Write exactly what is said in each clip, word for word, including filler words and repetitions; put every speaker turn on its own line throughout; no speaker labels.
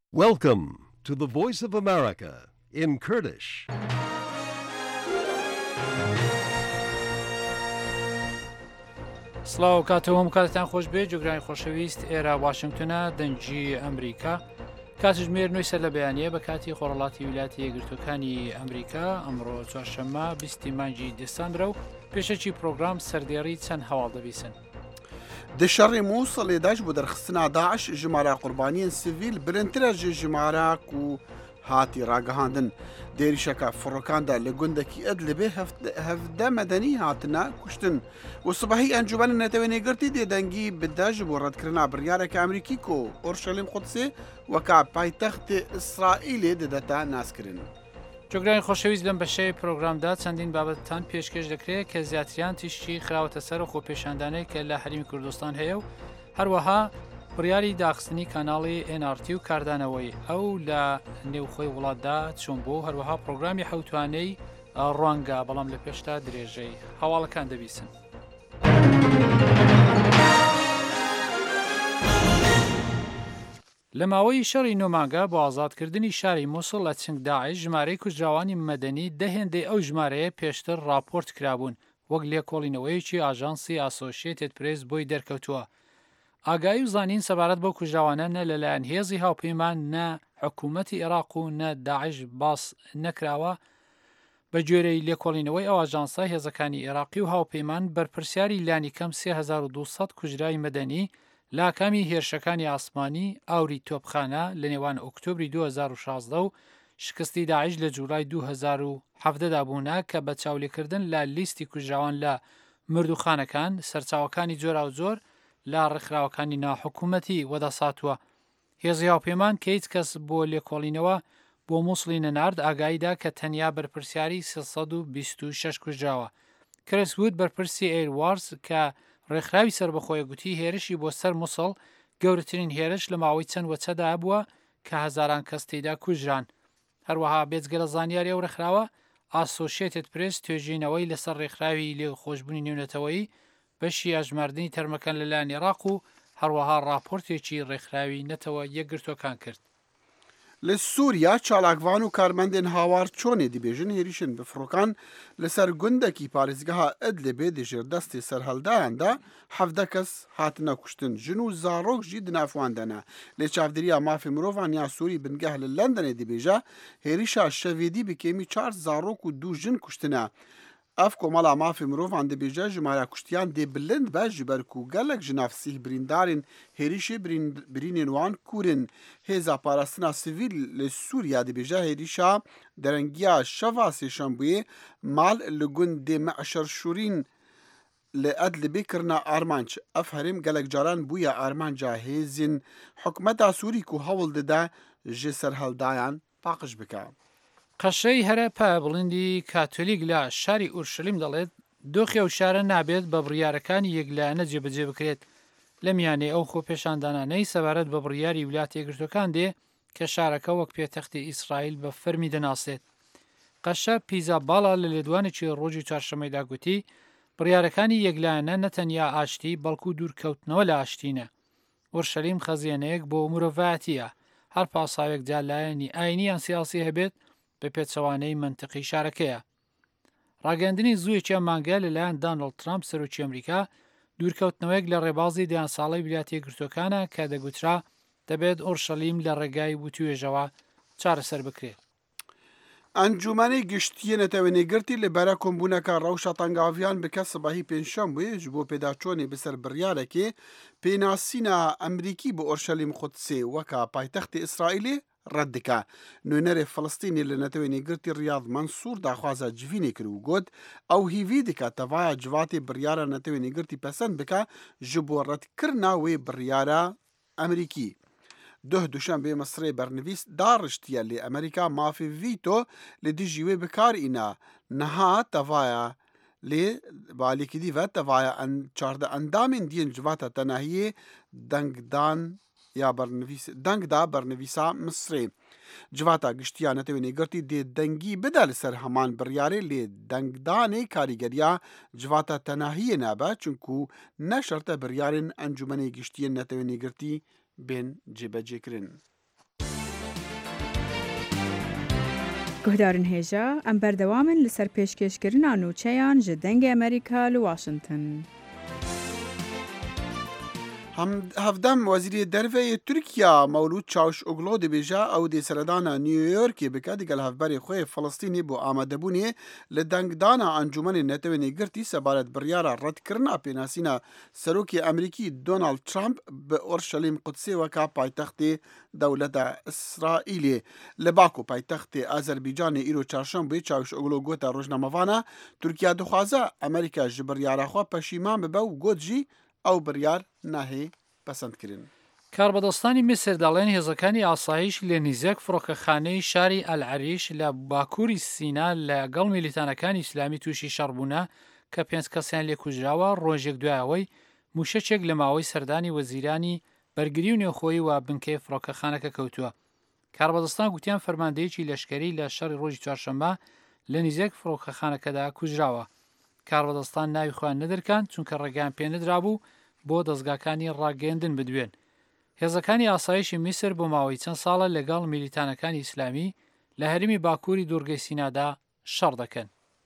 Welcome to the Voice of America in Kurdish.
سڵاو کاتەوەم کاتتان خۆش بێ جوگرانی خۆشەویست ئێرە واشنگتنە دەنجی ئەمریکا کاتژمێر نوێی سەر لە بەیانیە بە کاتی خۆڕەڵاتی ویلاتی یەکگرتوەکانی ئەمریکا ئەمڕۆ چوارشەممە بیستی مانگی دیسەمبرە و پێشەکی پرۆگرام سەردێڕی چەند هەواڵ دەبیسن.
دشەڕی مووسڵێداش بۆ دەرخستنا داعش ژمارە قوربانیان سڤیل برنترە ژێ ژمارە و هاتی ڕاگەهاندن دێریشەکە فڕۆکاندا لە گوندێکی ئەد لەبێ هەفتە مەدەنی هاتنە کوشتن و سبەهی ئەنجومەنە نەتەوێنێگرتی دێدەنگی بدەژ بۆ ڕەتکردنا بڕیارێکە ئەمریکی کۆ ئۆرشەلیم قودسێ وەکا پایتەختی ئیسرائیلێ دەدەتە ناسکردن.
جۆگرانی خۆشەویست لەم بەشەی پرۆگرامدا چەندین بابەتتان پێشکەش دەکرێت کە زیاتریان تیشتی خراوەتە سەر و خۆپێشاندانەی کە لە هەرمی کوردستان هەیە و هەروەها بڕیاری داخستنی کاناڵی ئێن ئار تی و کاردانەوەی ئەو لە نێوخۆی وڵاتدا چۆن بۆ هەروەها پرۆگرامی حەوتوانەی ڕوانگە بەڵام لە پێشتا درێژەی هەواڵەکان دەبیسن. لە ماوەی شەڕی نۆمانگە بۆ ئازادکردنی شاری مووسڵ لە چنگ داعش ژمارەی کوژراوانی مەدەنی دەهێندەی ئەو ژمارەیە پێشتر راپۆرت کرابوون وەک لێکۆڵینەوەیەکی ئاژانسی ئاسۆشیێتد پرێس بۆی دەرکەوتووە. ئاگایی و زانین سەبارەت بۆ کوژراوانە نە لەلایەن هێزی هاوپەیمان نە حکوومەتی عێراق و نە داعش باس نەکراوە بە گوێرەی لێکۆڵینەوەی ئەو ئاژانسە هێزەکانی عێراقی و هاوپەیمان بەرپرسیاری لانی کەم سێ هەزار و دووسەد کوژرای مەدەنی لاکامی هێرشەکانی ئاسمانی ئاوری تۆپخانە لە نێوان ئۆکتۆبری دوو هەزار و شازدە و شکستی داعش لە جوڵای دوو هەزار و حەڤدەدا بوونا کە بە چاولێکردن لە لیستی کوژراوان لە مردوخانەکان سەرچاوەکانی جۆرا و جۆر لا ڕێکخراوەکانی ناحکوومەتی وەدەساتووە. هێزی هاوپەیمان کە هیچ کەس بۆ لێکۆڵینەوە بۆ مووسڵی نەنارد ئاگاییدا کە تەنیا بەرپرسیاری سێسەد و بیست و شەش کوژراوە. کرسوود بەرپرسی ئێروارز کە ڕێکخراوی سربەخۆیە گوتی هێرشی بۆ سەر مووسڵ گەورەترین هێرش لە ماوەی چەند وەچەدا بووە کە هەزاران کەس تێیدا کوژران. هەروەها بێجگە لە زانیاری ئەو ڕێکخراوە ئاسۆشیێتد پرێس توێژینەوەی لەسەر ڕێکخراوی لێخۆشبوونی نێونەتەوەیی بەشی ئاژماردنی تەرمەکان لەلایەن عێراق و هەروەها راپۆرتێکی ڕێکخراوی نەتەوە یەکگرتوەکان کرد.
لە سووریا چالاکوان و کارمەندێن هاوار چۆنێ دەبێژن هێریشن بفڕۆکان لەسەر گوندێکی پارێزگەها ئەد لەبێ دژێر دەستی سەرهەڵدایاندا حەڤدە کەس هاتنە کوشتن ژن و زاڕۆک ژی دنافواندەنە لێ چاودێریە مافی مرۆڤان یا سووری بنگەه لە لەندەنێ دەبێژە هێریشا شەڤێدی بکێمی چار زاڕۆک و دوو ژن کوشتنە. ئەف کۆمەڵا مافی مرۆڤان دەبێژە ژمارە کوشتیان دێ بلند بە ji ber ku gelek ji navsîh birîndarên hêrîşê birînên wan kûrin. Hêza parastina sivîl li Sûriya dibêje hêrîşa derengiya şeva sêşembûyê mal li gundê Meşer Şûrîn li Edlibê kirina armanc. Ev herêm gelek caran bûye armanca hêzên hikûmeta Sûrî ku hewl dide ji serhildayan paqij bike.
قەشەی هەرەپا بڵندی کاتۆلیک لە شاری ئورشەلیم دەڵێت دۆخی ئەو شارە نابێت بە بڕیارەکانی یەکلایەنە جێبەجێ بکرێت لە میانەی ئەو خۆپێشاندانانەی سەبارەت بە بڕیاری ویلاتە یەکگرتوەکان دێ کە شارەکە وەک پێتەختی ئیسرائیل بە فەرمی دەناسێت. قەشە پیزا باڵا لە لێدوانێکی ڕۆژی چوارشەمەیدا گوتی بڕیارەکانی یەکلایەنە نەتەنیا ئاشتی بەڵکو دوورکەوتنەوە لە ئاشتینە. ئورشەلیم خەزیێنەیەک بۆ مرۆڤایەتیە هەر پاساوێک جالایەنی ئاینیان سیاسی هەبێت بە پێچەوانەی منتقی شارەکەیە. ڕاگەاندنی زوویەکی مانگە لەلایەن دانڵد ترامپ سەرۆکی ئەمریکا دوورکەوتنەوەیەک لە ڕێبازی دەیان ساڵی ویلاتە یەکگرتوەکانە کە دەگوترا دەبێت ئۆرشەلیم لە ڕێگای وتوێژەوە چارەسەر بکرێت.
ئەنجومەنی گشتیە نەتەوێنێگرتی لە بەرە کۆمبوونەکە ڕەوشە تەنگاڤیان بکە سبەهی پێنجشەمبێ ji بۆ پێداچۆنێ بەسەر بڕیارێکێ پێناسینە ئەمریکی بە ئۆرشەلیم قودسێ وەکا پایتەختی ئیسرائیلێ ڕەت دکە. نوێنەرێ فەڵستینی لە نەتەوێنێگرتی ڕیاض مەنسوور داخوازە جڤینێ کرد و گوت ئەو هیڤی دکە تەڤایە جواتێ بڕیارە نەتەوێنێگرتی پەسەند بکە ji بۆ ڕەتکردنا وێ بڕیارە ئەمریکی. دوه دوشەمبێ مسرê bernivîs daڕشتیە lê Amerîka mafê vîto li dijî wê bikarîne niha tevaya lê balêkidî ve tevaya çarde endamên diyên civata tenahiyê dengdan ya deng da bernivîsa Misrê. Civata giştiya netewênêgirtî dê dengî bide li ser heman biryarê lê dengdanê karîgeriya civata tenahiyê nabe çunku ne şerte biryarên encûmenê giştiyên netewênêgirtî bên cêbecêkirin.
گهدارن هێژە ئەم بەردەوامن لەسەر پێشکەشکردنا نوچەیان ji dengê Amerîka li Washington.
هەفدەم وەزیری دەرڤەیە تورکیا مەولود چاوشئۆگلۆ دەبێژە ئەو دێ سەردانە نیویۆرکی بکە دیگەل هەفبەرێ خۆی فەڵەستینی بۆ ئامادەبوونێ لە دەنگدانا ئەنجومەنی نەتەوێنی گرتی سەبارەت بڕیارە ڕەتکردنا پێناسینە سەرۆکی ئەمریکی دۆناڵد ترامپ بە ئۆرشەلیم قودسێ وەکا پایتەختێ دەولەتە ئیسرائیلێ لە باکو پایتەختێ ئازەربیجانê îro çarşembê çavşoglo gota rojnamevana Tirkiya dixwaze Amerîka ji biryara xwe peşîman bibe û got jî ئەو بڕیار ناهێ پەسەندکردن.
کاربەدەستانی میسر دەڵێن هێزەکانی ئاسایش لە نیزەک فڕۆکەخانەی شاری ئەلعەریش لە باکووری سینا لەگەڵ میلیتانەکانی ئیسلامی تووشی شەڕبوونە کە پێنج کەسیان لێ کوژراوە ڕۆژێک دوایەوەی موشەچێک لە ماوەی سەردانی وەزیرانی بەرگری و نێوخۆیی و بنکەی فڕۆکەخانەکە کەوتووە. کاربەدەستان گوتیان فەرماندەیەکی لەشکەری لە شەڕی ڕۆژی چوارشەممە لە نیزەک فڕۆکەخانەکەدا کوژراوە. کاربەدەستان ناوی خۆیان نەدرکان چونکە ڕێگەیان پێ نەدرابوو بۆ دەستگاکانی ڕاگەیاندن بدوێن. هێزەکانی ئاسایشی میسر بۆ ماوەی چەند ساڵە لەگەڵ میلیتانەکانی ئیسلامی لە هەرمی باکووری دوورگەی سینادا شەڕ دەکەن.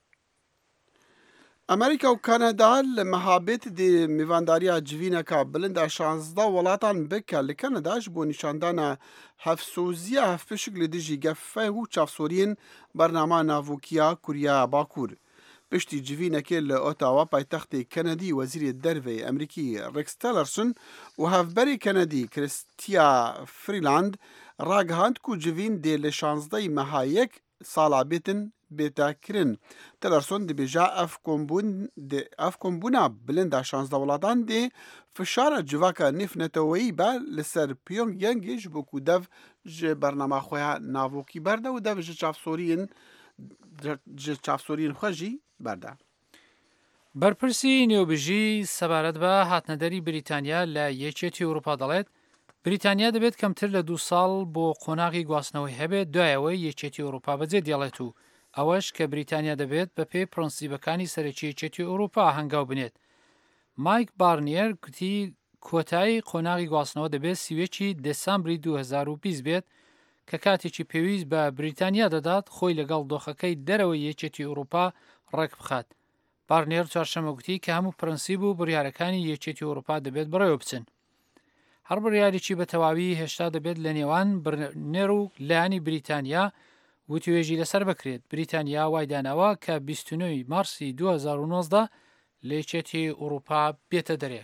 ئەمریکا و کەنەدا لە مەهابێت دێ میوانداریە جڤینەکە بلندە شانزدە وڵاتان بکە لە کەنەداش بۆ نیشاندانە هەفسۆزیە هەفپشک لە دژی گەفە و چاوسۆریین بەرنامە ناڤۆکیە کوریا باکوور. پشتی جڤینەکە لە ئۆتاوا پایتەختی کەنەدی وەزیری دەرڤەی ئەمریکی ڕێکس تیلەرسن و هەفبەری کەنەدی کریستیا فریلاند ڕاگەهاند و جڤین دێ لە شانزدەی مەهایەک ساڵا بێتن بێتەکردن. تیلەرسۆن دەبێژا ئەف کۆمبوونا بلندا شانزدە وڵاتان دێ فشارە جڤاکە نێفنەتەوەیی بە لەسەر پیۆنگیانگیش بۆکو دەڤ ji بەرنەما خۆیان ناڤۆکی بەردە و دەڤ ji çavsoriyên ji çavsoriyên xwe jî berda.
بەرپرسی نێوبژی سەبارەت بە هاتنەدەری بریتانیا لە یەکێتی ئەوروپا دەڵێت بریتانیا دەبێت کەمتر لە دوو ساڵ بۆ قۆناغی گواستنەوەی هەبێت دوایەوەی یەکێتی ئەوروپا بەجێ دێڵێت و ئەوەش کە بریتانیا دەبێت بە پێی پرەنسیبەکانی سەرەکی یەکێتی ئەوروپا هەنگاو بنێت. مایک بارنیەر گوتی کۆتایی قۆناغی گواستنەوە دەبێت سیوێکی دەسامبری دوو هەزار و بیست بێت کە کاتێکی پێویست بە بریتانیا دەدات خۆی لەگەڵ دۆخەکەی دەرەوەی یەکێتی ئەوروپا ڕێک بخات. بارنێر چوارشەممە گوتی کە هەموو پرەنسیب و بڕیارەکانی یەکێتی ئەوروپا دەبێت بڕێوە بچن. هەر بڕیارێکی بە تەواوی هێشتا دەبێت لە نێوان بڕنێر و لایەنی بریتانیا وتوێژی لەسەر بکرێت. بریتانیا وای داناوە کە بیست و نۆی مارسی دوو هەزار و نۆزدە لە یەکێتی ئەوروپا بێتە دەرێ.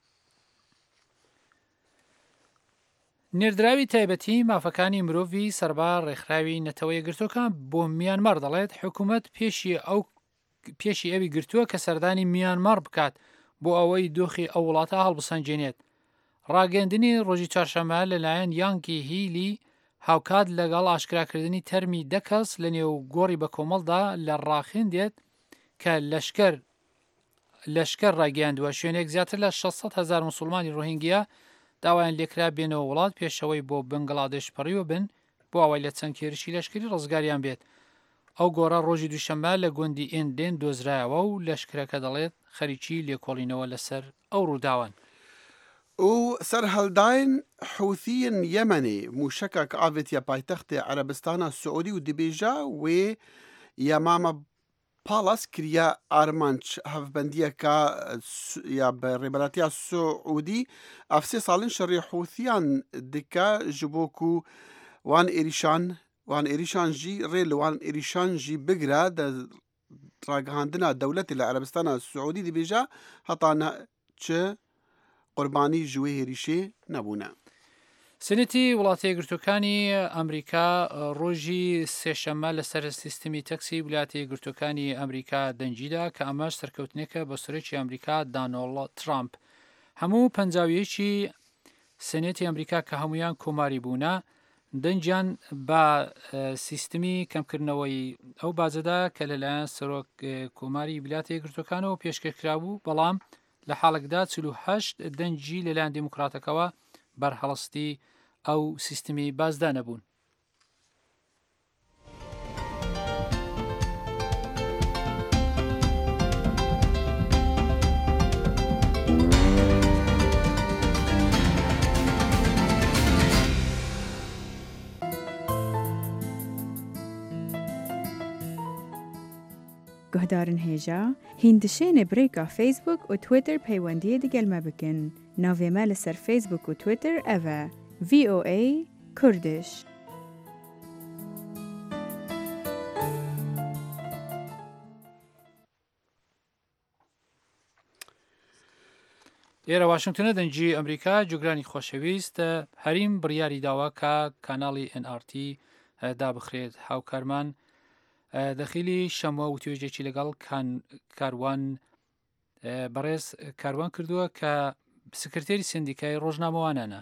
نێردراوی تایبەتی مافەکانی مرۆڤی سەربار ڕێکخراوی نەتەوە یەکگرتوەکان بۆ میانمار دەڵێت حکوومەت پێشی ئەو پێشی ئەوی گرتووە کە سەردانی میانمار بکات بۆ ئەوەی دۆخی ئەو وڵاتە هەڵبسەنجێنێت. ڕاگەندنی ڕۆژی چوارشەممە لەلایەن یانکی هیلی هاوکات لەگەڵ ئاشکراکردنی تەرمی دەکەس لە نێو گۆڕی بە کۆمەڵدا لە ڕاخێندێت کە لەشکەر لەشکەر ڕاگەیاندووە شوێنێک زیاتر لە شەشسەد هەزار موسڵمانی ڕۆهینگیا داوایان لێکرا بێنەوە وڵات پێشەوەی بۆ بنگڵادێش پەڕیوە بن بۆ ئەوەی لە چەند کێرشی لەشکری ڕزگاریان بێت. ئەو گۆڕە ڕۆژی دووشەممە لە گوندی ئێندێن دۆزرایەوە و لەشکرەکە دەڵێت خەریکی لێکۆڵینەوە لەسەر ئەو ڕووداوان.
و سەرهەڵداین حوثیین یەمەنێ موشەکە کە ئاڤێتیە پایتەختی عەرەبستانە سعودی و دەبێژە وێ یەمامە پاڵاس کریە ئارمانچ هەفبەندیەکە یا بە ڕێبەراتیا سعودی ئەف سێ ساڵین شەڕی حوثیان دکە ji بۆ ku wan êrîşan wan êrîşan jî rê li wan êrîşan jî bigire de ragihandina dewletê li Erebistana Suudî dibêje heta çi qurbanî ji wê êrîşê nebûne.
سنتی وڵاتی یەکگرتوەکانی ئەمریکا ڕۆژی سێشەممە لەسەر سیستمی تەکسی ویلایەتە یەکگرتوەکانی ئەمریکا دەنجیدا کە ئەمەش سەرکەوتنێکە بە سەرۆکی ئەمریکا دانۆڵد ترامپ. هەموو پەنجاویەکی سنێتی ئەمریکا کە هەمویان کۆماری بوونە دەنجیان بە سیستمی کەمکردنەوەی ئەو بازەدا کە لەلایەن سەرۆک کۆماری ویلایەتە یەکگرتوەکانەوە پێشکەشکرا بوو بەڵام لە حاڵکدا چل و هەشت دەنجی لەلایەن دیموکراتەکەەوە بەرهەڵستی ئەو سیستمی بازدا نەبوون.
گهدارن هێژا هیندشێنێ برێکا فیسبوک و تویتر پەیوەندیە دگەلمە بکن. ناوێمە لەسەر فیسبوک و تویتر ئەڤە ڤی ئۆ ئەی کوردش.
ئێرە واشنگتنە دەنجی ئەمریکا جوگرانی خۆشەویست هەریم بڕیاری داوا کە کاناڵی ئێن ئار تی دابخرێت. هاوکارمان دەخیلی شەموە و توێژێکی لەگەڵ کاروان بەڕێز کاروان کردووە کە سکرتێری سندیکای ڕۆژنامەوانانە.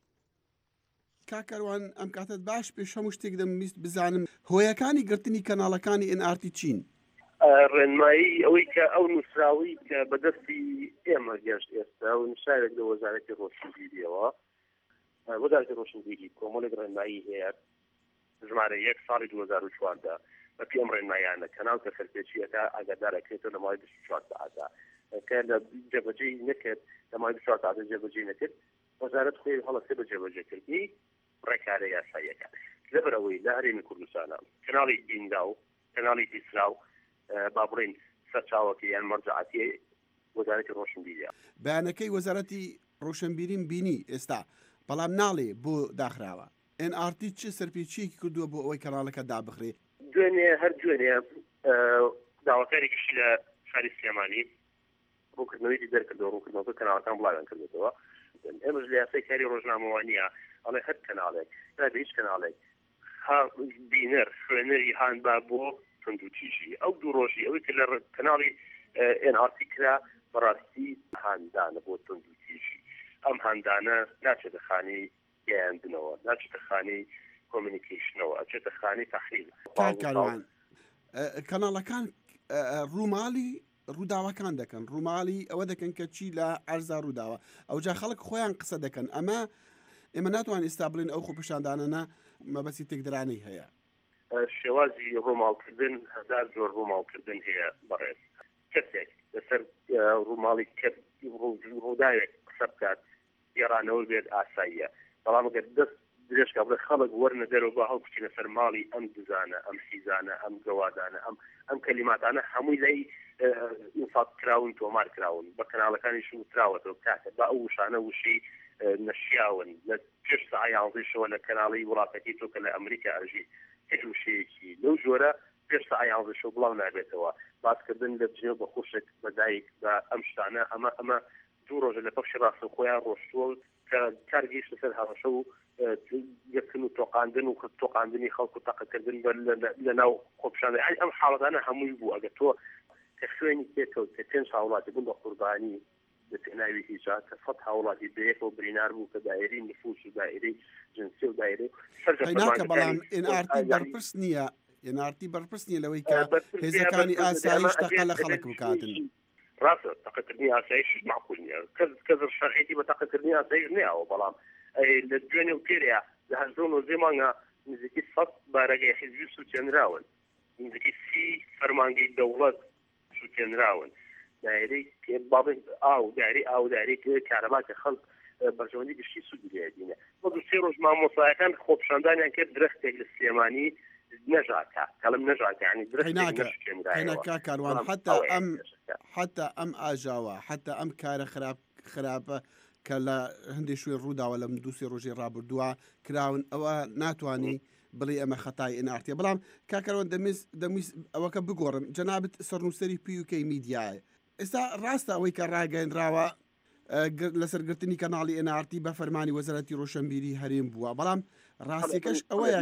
کاکەروان ئەم کاتت باش پێش هەموو شتێک دەمویست بزانم هۆیەکانی گرتنی کەناڵەکانی ئێن ئار تی چین؟
ڕێنمایی ئەوەی کە ئەو نووسراوی کە بەدەستی ئێمە گەشت ئێستا و نووسراوێک لە وەزارەتی ڕۆشنبیریەوە وەزارەتی ڕۆشنبیری کۆمەڵێک ڕێنمایی هەیە ژمارە یەک ساڵی دوو هەزار و چواردە بە پێ ئەم ڕێنمایانە کەناڵ کە سەرپێچیەکە ئاگادارەکرێتەوە لە ماوەی بیست و چوار سەعاتە کە لە جێبەجێی نەکرد لە ماوەی بیست و چوار سەعاتە جێبەجێ نەکرد وەزارەت خۆی هەڵەستێ بە جێبەجێکردنی ڕێکارە یاساییەکە لەبەرەوەی لە هەرێمی کوردستانە کەناڵی دیندا و کەناڵی دیسرا و بابڕین سەرچاوەکە یان مەرجعاتی وەزارەتی ڕۆشنبیریە.
بەیانەکەی وەزارەتی ڕۆشنبیریم بینی ئێستا بەڵام ناڵێ بۆ داخراوە. ئێن ئار تی چ سەرپێچیەکی کردووە بۆ ئەوەی کەناڵەکە دابخرێ؟
دوێنێ هەر دوێنێ داواکارێکیشی لە شاری سلێمانی ڕووکردنەوەی دەرکردەوە ڕووکردنەوەکە کەناڵەکان بڵاویان کردێتەوە. ئێمەش لە یاسای کاری ڕۆژنامەوانیە ئەڵێ هەر کەناڵێک یا هیچ کەناڵێک بینەر خوێنەری هاانبا بۆ تیژی ئەو دوو ڕۆژی ئەوەی کە لە کەناڵی ئێن ئار تی کرا بەڕاستی هاندانە بۆ تیژی ئەم هاندانە ناچێتە خانەی گەیاندنەوە ناچێتە خانەی کۆمیونیکیشنەوە ئەچێتە خانەی تەخریب.
کاکەروان کەناڵەکان ڕووماڵی ڕووداوەکان دەکەن ڕووماڵی ئەوە دەکەن کە چی لە ئەرزا ڕووداوە ئەوجا خەڵک خۆیان قسە دەکەن ئەمە ئێمە ناتوان ئێستا بڵێن ئەو خۆپیشاندانانە مەبەستی تێکدرانەی هەیە.
شێوازی ڕووماڵکردن هەزار جۆر ڕووماڵکردن هەیە بەڕێز کەسێک لەسەر ڕووماڵی ڕووداوێک قسە بکات گێڕانەوە بێت ئاساییە بەڵام ئەگەر دەست درێژکە بڵێ خەڵک وەرنە دەرەوە بە هەڵبچینە سەر ماڵی ئەم دزانە ئەم سیزانە ئەم گەوادانە ئەم ئەم کەلیماتانە هەمووی لای ئینفاق کراون تۆمار کراون بە کەناڵەکانیش وتراوەتەوە کاتە بە ئەو وشانە وشەی نەشیاون لە پێش سەعای یانزەیشەوە لە کەناڵی وڵاتەکەی تۆ کە لە ئەمریکا ئەژی هێشەیەکی لەو جۆرە پێش سەعای یانزەیشەوە بڵاو نابێتەوە باسکردن لە بجێ بە خوشک بەدایک بە ئەم شتانە ئەمە ئەمە دوو ڕۆژە لە پەشی ڕاستە خۆیان ڕۆشتووە کە کارگەیشتە سەر هەڕەشە و یەکن و تۆقااندن و تۆقااندنی خەڵکو و تەقەکردن لە ناو خۆپشانە ئەم حاڵەتانە هەمووی بوو ئەگەر تۆ کە خوێنی تێکەوت کە پێنج هاوڵاتی بوون بە قوربانی لە پێناوی هیجا کە سەد هاوڵاتی بەیەکەوە برینار بوو کە دایرەی نفوس و دایرەی جنسی و دایرەی
ناکە بەڵام ئێن ئار تی بەرپرس نییە ئێن ئار تی بەرپرس نییە لەوەی کە هێزەکانی ئاساییش تەقە لە خەڵک بکاتن.
ڕاستە تەقەکردنی ئاساییش معقول نییە کەس شەرعیەتی بە تەقەکردنی ئاساییش نییەوە بەڵام لە دوێنێ و پێرەیە لە هەزار و نۆزدە مانگە نزیکی سەد بارەگەی حیزبی سووتێنراون نزیکی سی فەرمانگەی دەوڵەت سووتێنراون دایرەی بابڵێن ئاو دایرەی ئاوداری کارەبا کە خەڵک بەرژەوەندی گشتی سوودێنە بۆ دوو سێ ڕۆژ مامۆسایەکان خۆپیشاندانیان کرد درەختێک لە سلێمانی نەژاکە کەڵم نەژاکە ینی
درەختێناکە کاروان حتا ئەم حتا ئەم ئاژاوە حتا ئەم کارە خراپ خراپە کە لە هەندێک شوێ ڕووداوە لە دو سێ ڕۆژی ڕابردووە کراون ئەوە ناتوانانی بڵێ ئەمە خەتای ئێن ئار تیە بەڵام کاکەرەوە دەمویست ئەوەکە بگۆڕم جەنابەت سەرنووسەری پی یو کەی میدیایە ئێستا ڕاستە ئەوەی کە ڕاگەیەنراوە لەسەرگرتنی کەناڵی ئێن ئار تی بە فەرمانی وەزارەتی ڕۆشنبیری هەرێم بووە بەڵام ڕاستیەکەش ئەوەیە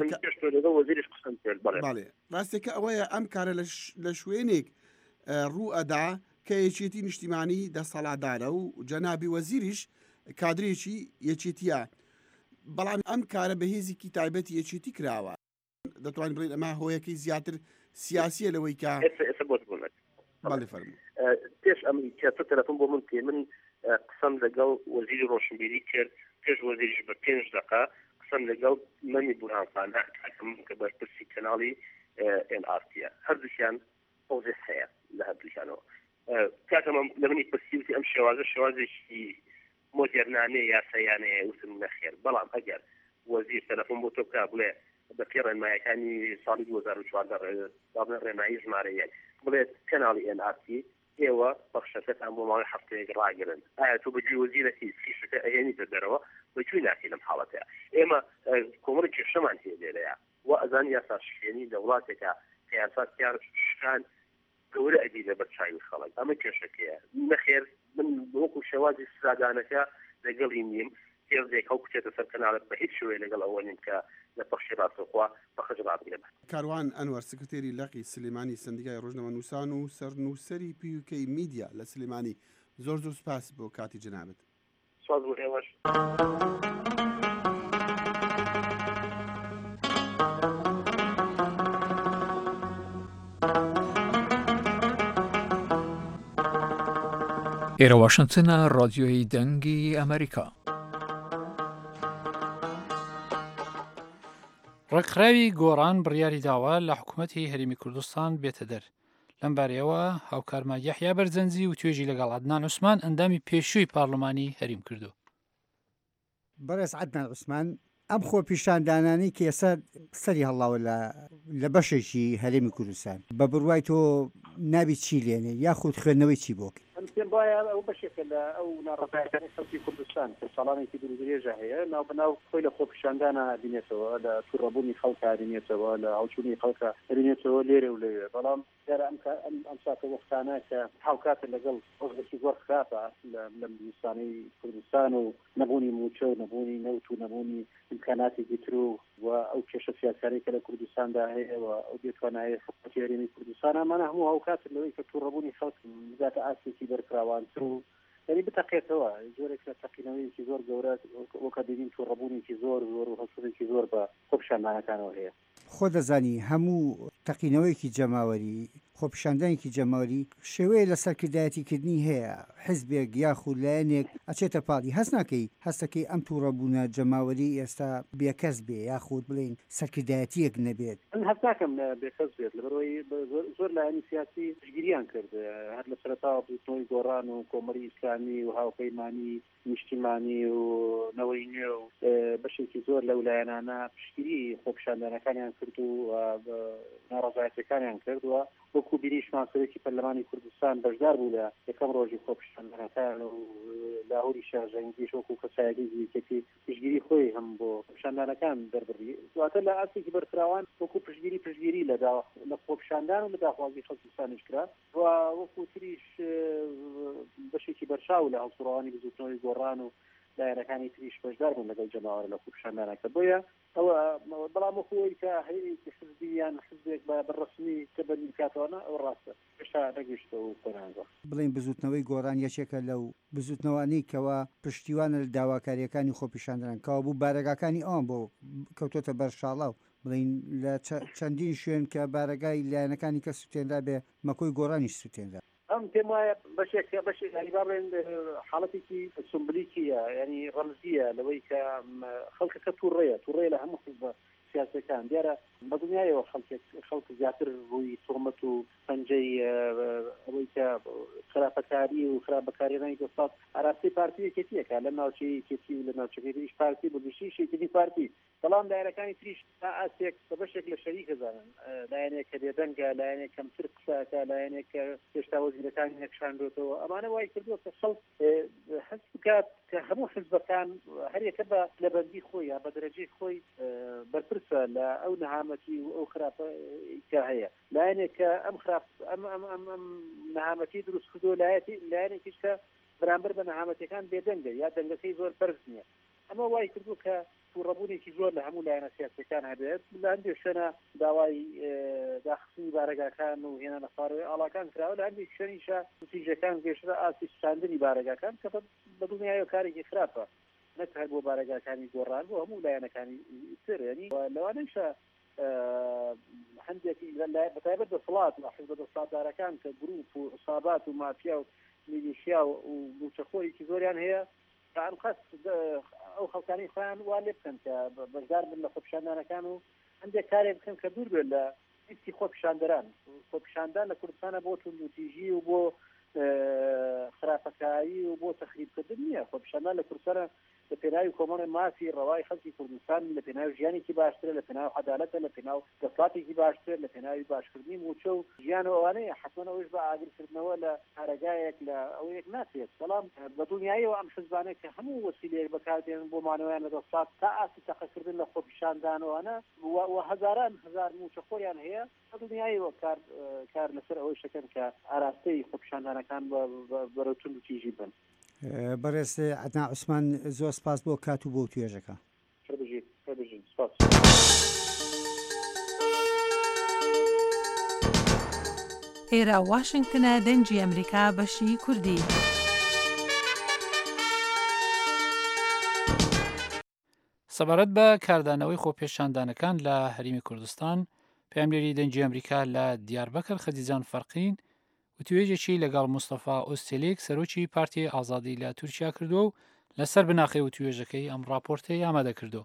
بەڵێ ڕاستێکە ئەوەیە ئەم کارە لە شوێنێک ڕوو ئەدا کە یەکێتی نیشتیمانی دەسەڵاتدارە و جەنابی وەزیریش کادرێکی یەکێتیە بەڵام ئەم کارە بەهێزێکی تایبەتی یەکێتی کراوە دەتوانین بڵێن ئەمە هۆیەکەی زیاتر سیاسیە لەوەی کە بەڵێ فەرموو
پێش ئەمریکا تەلەفۆن بۆ من پێ من قسەم لەگەڵ وەزیری ڕۆشنبیری کرد پێش وەزیریش بە پێنج دقە قسەم لەگەڵ مەمی بورهانخانە کە بەرپرسی کەناڵی ئێن ئار تیە هەردووکیان ئۆزێس هەیە لە هەردووکیانەوە کاتەمە لە منی پرسیوتی ئەم شێوازە شێوازێکی مۆدێرنانەیە یاسایانەیە وتم نەخێر بەڵام ئەگەر وەزیر تەلەفۆن بۆ تۆ بکا بڵێ بە پێ ڕێنمایەکانی ساڵی دوو هەزار و چواردە ڕێنمایی ژمارە یەک بڵێت کەناڵی ئێن ئار سی ئێوە بەخشەکەتان بۆ ماوەی هەفتەیەک ڕاگرن ئایا تۆ بەجێ وەزیرەتی فیشەکە ئەهێنیتە دەرەوە بەگوێ ناکەی لەم حاڵەتەیە ئێمە کۆمەڵی کێشەمان هەیە لێرەیە و ئەزان یاسا شوێنی لە وڵاتێکە کە یاسا یار شکان گەورە ئەبی لە بەرچاوی خەڵک ئەمە کێشەکەیە نەخێر من وەکو شێوازی سادانەکە لەگەڵی نیم تێزێک ئەو کوچێتە سەر کەناڵت بە هیچ شوێ لەگەڵ ئەوە نیم کە لە پەخشی ڕاستەخوا بەخش ڕابگرێت.
کاروان ئەنوەر سکرتێری لەقی سلێمانی سندیگای ڕۆژنەمە نووسان و سەرنووسەری پیوکەی میدیا لە سلێمانی زۆر زۆر سپاس بۆ کاتی جنابەت.
سواز بۆ ئێوەش.
ئێرە واشنگتنە ڕادیۆی دەنگی ئەمریکا.
ڕێکخراوی گۆڕان بڕیاری داوە لە حکوومەتی هەرێمی کوردستان بێتە دەر. لەم بارەیەوە هاوکارمان یەحیا بەرزەنجی و توێژی لەگەڵ عەدنان عوسمان ئەندامی پێشووی پارلەمانی هەریم کردو.
بەڕێز عەدنان عوسمان، ئەم خۆ پیشاندانانی کە ئێستا سەری هەڵاوە لە بەشێکی هەرێمی کوردستان بە بڕوای تۆ نابی چی لێنێ یاخود خوێندنەوەی چی بۆ
ئەم پێم وایە ئەو بەشێکە لە ئەو ناڕەبایەکانی خەڵکی کوردستان کە ساڵانێکی دوورودرێژە هەیە ناو بەناو خۆی لە خۆ پیشاندانە بینێتەوە لە تووڕەبوونی خەڵکە بینێتەوە لە هەڵچوونی خەڵکە بینێتەوە لێرە و لەوێ بەڵام دیارە ئەم ئەم ساتە وەختانە کە هاوکاتە لەگەڵ ڕۆژێکی زۆر خراپە لە میزانەی کوردستان و نەبوونی موچە و نەبوونی نەوت و نەبوونی ئیمکاناتێکی تر و ئەو کێشە سیاسیانەی کە لە کوردستاندا هەیەەوە ئەو دێتوانایە حکوومەتی هەرێمی کوردستان ئەمانە هەموو هاوکاتە لەوەی کە تووڕەبوونی خەڵک بداتە ئاسێکی بەرکراوانتر و یعنی بتەقێتەوە جۆرێک لە تەقینەوەیەکی زۆر گەورە وەکە بینین تووڕەبوونێکی زۆر زۆر و هەڵسوودێکی زۆر بە خۆپیشاندانەکانەوە هەیە.
خۆ دەزانی هەموو تەقینەوەیکی جەماوەری خۆپیشاندانێکی جەماوەری شێوەیە لە سەرکردایەتیکردنی هەیە حیزبێک یاخود لایەنێک ئەچێتە پاڵی هەست ناکەی هەستەکەی ئەم تووڕەبوونە جەماوەری ئێستا بێکەس بێ یاخود بڵین سەرکردایەتیەک نەبێت.
من هەست ناکەم بێکەس بێت لەبەرەوەی زۆر لایەنی سیاسی پشتگیریان کرد هەر لە سەرەتاوە بوتنەوەی گۆڕان و کۆمەڵی ئیسلامی و هاوپەیمانی نیشتیمانی و نەوەی نوێ و بەشێکی زۆر لەو لایەنانە پشتگیری خۆپیشاندانەکانیان کرد و ناڕەزایەتەکانیان کردووە وەکو بینیشمان سەرۆکی پەرلەمانی کوردستان بەشدار بوو لە یەکەم ڕۆژی خۆپیشاندانەکان و لاهوری شارژەنگیش وەکو کەسایەتی یەکێتی پشتگیری خۆی هەم بۆ پیشاندانەکان دەربڕی دواتر لە ئاسێکی بەرکراوان وەکو پشتگیری پشتگیری لە لە خۆپیشاندان و لە داخوازی خەڵکستانیش کرا و وەکو تریش بەشێکی بەرچاو لە هەڵسوڕەوانی بزوتنەوەی گۆڕان و دایرەکانی تریش بەشدار بوون لەگەڵ جەماوەر لە خۆپیشاندانەکە بۆیە ئەوە بەڵام وەکوەوەی کە هەیەکی حزبیان حزبێک بە بەڕەسمی کە بەنی کاتوانە ئەو ڕاستە پێشتا نەگەیشتەوە و خۆیانگە
بڵین بزوتنەوەی گۆڕان یەکێکە لەو بزوتنەوەی کەوە پشتیوانە لە داواکاریەکانی خۆپیشاندان کەوا بوو بارەگاکانی ئەوان بۆ کەوتۆتە بەرشاڵاو بڵین لە چەندین شوێن کە بارەگای لایەنەکانی کە سوتێنرا بێ مەکۆی گۆڕانیش سوتێنرا
ئەم پێم وایە بەشێک بەشێک ینی با بڵێن حاڵەتێکی سمبلیکیە ینی ڕەمزیە لەوەی کە خەڵکەکە تووڕێیە تووڕێ لە هەموو حزب سیاسەکان دیارە بە دنیایەوە خەڵک زیاتر ڕووی تۆمەت و پەنجەی ئەوەی کە خراپەکاری و خراپەکاریەکانی دەسەڵات ئاراستەی پارتی یەکێتیەکە لە ناوچەی یەکێتی و لە ناوچەکەی پارتی بە گشتی شێتی پارتی بەڵام دایرەکانی تریش تا ئاسێک بە بەشێک لە شەریک دەزانن لایەنێک کە بێدەنگە لایەنێک کەمتر قساکە لایەنێک کە هێشتا وەزیرەکانی نەکشاندوێتەوە ئەمانە وای کردووە کە خەڵک هەست بکات کە هەموو حزبەکان هەرێکە بە لە بەندی خۆی یا بە دەرەجەی خۆی بەرپرسە لە ئەو نەهامەتی و ئەو خراپە کە هەیە لایەنێک کە ئەم خراپ ئەم ئەم ئەم ئەم نەهامەتی دروست کردو لایەتی لایەنێکیش کە بەرامبەر بە نەهامەتەکان بێدەنگە یا دەنگەکەی زۆر بەرز نییە ئەمە وای کردو کە تووڕەبوونێکی زۆر لە هەموو لایەنە سیاسەکان هەبێت لە هەندێک شوێنە داوای داخستنی بارەگاکان و هێنانە خوارەوەی ئاڵاکان کراوە لە هەندێک شوێنیشە نتیجەکان گەشتە ئاسی ساندنی بارەگاکان کە بە دنیای کارێکی خراپە نەک هەر بۆ بارەگاکانی گۆڕان بۆ هەموو لایەنەکانی تر ینی لەوانەیشە هەندێکی بەتایبەت دەسەڵات و حیزب دەسەڵاتدارەکان کە گروپ و عسابات و مافیا و میلیشیا و موچەخۆریی زۆریان هەیە ئەم قەست ئەو خەڵکانی خۆیان وا لێ بکەن کە بەشدار بن لە خۆپیشاندانەکان و هەندێک کارێک بکەن کە دوور بێت لە هیچی خۆپیشاندەران خۆپیشاندان لە کوردستانە بۆ توندوتیژی و بۆ خراپەکاری و بۆ تەخریبکردن نییە خۆپیشاندان لە کوردستانە لە پێناوی کۆمەڵ مافی ڕەوای خەڵکی کوردستان لە پێناوی ژیانێکی باشترە لە پێناو عەدالەتە لە پێناو دەسەڵاتێکی باشتر لە پێناوی باشکردنی موچە و ژیان ئەوانەیە حتمەن ئەوش بە ئاگرکردنەوە لە ئارەگایەک لە ئەوەیەک ناتێت بەڵام بە دنیایەوە ئەم حزبانەیە کە هەموو وەسیلەیەک بەکاردێنن بۆ مانەوەیان لە دەسەڵات تا ئاسی تەقەکردن لە خۆپیشاندانەوەوانە و هەزاران هەزار موچەخۆریان هەیە بە دنیایەوە کار کار لەسەر ئەوەی شەکەن کە ئاراستەی خۆپیشاندانەکان بەرەوتون و تیژی بن.
بەڕێز عەدنان عوسمان زۆر سپاس بۆ کات و بۆ توێژەکە.
ئێرە واشنگتنە دەنگی ئەمریکا بەشی کوردی.
سەبارەت بە کاردانەوەی خۆپێشاندانەکان لە هەرێمی کوردستان پەیامبەری دەنگی ئەمریکا لە دیاربەکر خەدیجان فەرقین وتوێژێکی لەگەڵ مستەفا ئۆستێلێک سەرۆکی پارتی ئازادی لە تورکیا کردو و لەسەر بناخی وتوێژەکەی ئەم راپۆرتەی ئامادە کردو.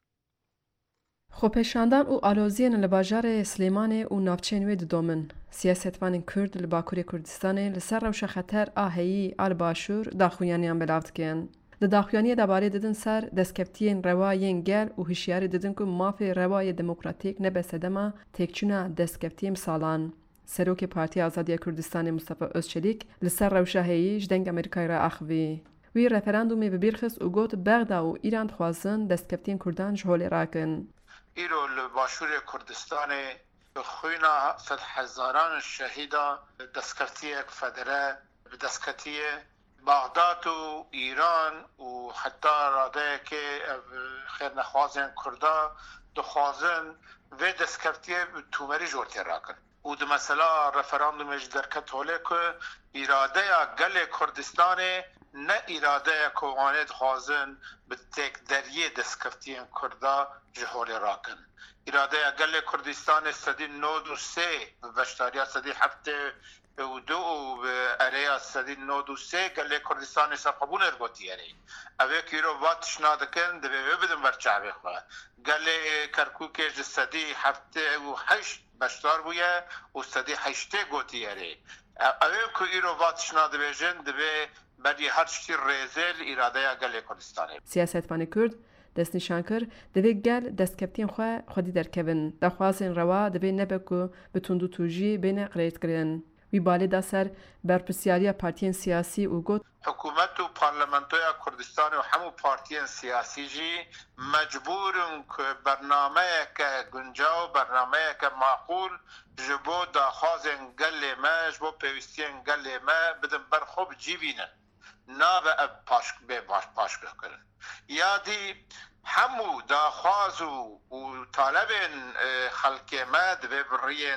خۆپێشاندان و ئالۆزیێنە لە باژارێ سلێمانێ و ناوچەین وێ ددۆمن سیاسەتوانین کورد لە باکووری کوردستانê li ser rewşa xeter a heyî al başûr daxuyaniyan belav dikin. Di daxuyaniyê de barê didin ser destkeftiyên rewayên gel û hişyarî didin ku mafê rewayê demokratîk nebe sedema têkçûna destkeftiyên salan. Serokê Partiya Azadiya Kurdistanê Mustafa Özçelik li ser rewşa heyî ji deng Amerîkayê re axivî. Wî referandumê bi bîr xist û got Bexda û Îran dixwazin destkeftiyên Kurdan ji holê rakin.
îro li başûrê Kurdistanê bi xwîna sed hezaran şehîda destkeftiyek federe bi destkeftiyê Bagdad û Îran û heta radeyekê ev xêrnexwazên Kurda dixwazin vê destkeftiyê bi tûmerî ji ortê rakin. û di mesela referandumê ji derket holê ku îradeya gelê Kurdistanê ne îradeya ku wanê dixwazin bi têkderiyê destkeftiyên Kurda ji holê rakin. İradeya gelê Kurdistanê sedî nod û sê bi beşdariya sedî heftê û du û bi ereya sedî nod û sê gelê Kurdistanê serxwebûn ergotiyerê. Ev ê ku îro va tişna dikin divê wê bidin berçavê xwe. Gelê Kerkûkê ji sedî heftê û heşt beşdar bûye û sedî heştê gotiyerê. Ev ê ku îro va tişna dibêjin divê berî her tiştî rêzê li îradeya gelê Kurdistanê.
Siyasetvanê Kurd destnîşan kir divê gel destkeftiyên xwe xwedî derkevin. Daxwazên rewa divê nebe ku bi tund û tûjî bêne qirêtkirin. Wî balê da ser berpirsyariya partiyên siyasî û got
Hikûmet û parlamentoya Kurdistanê û hemû partiyên siyasî jî mecbûrin ku bernameyeke guncaw bernameyeke maqûl ji bo daxwazên gelê me ji bo pêwîstiyên gelê me bidin ber xwe bicivînin. Nabe ev bê paşgih kirin. Ya dî hemû daxwaz û talebên xelkê me divê bi rêyên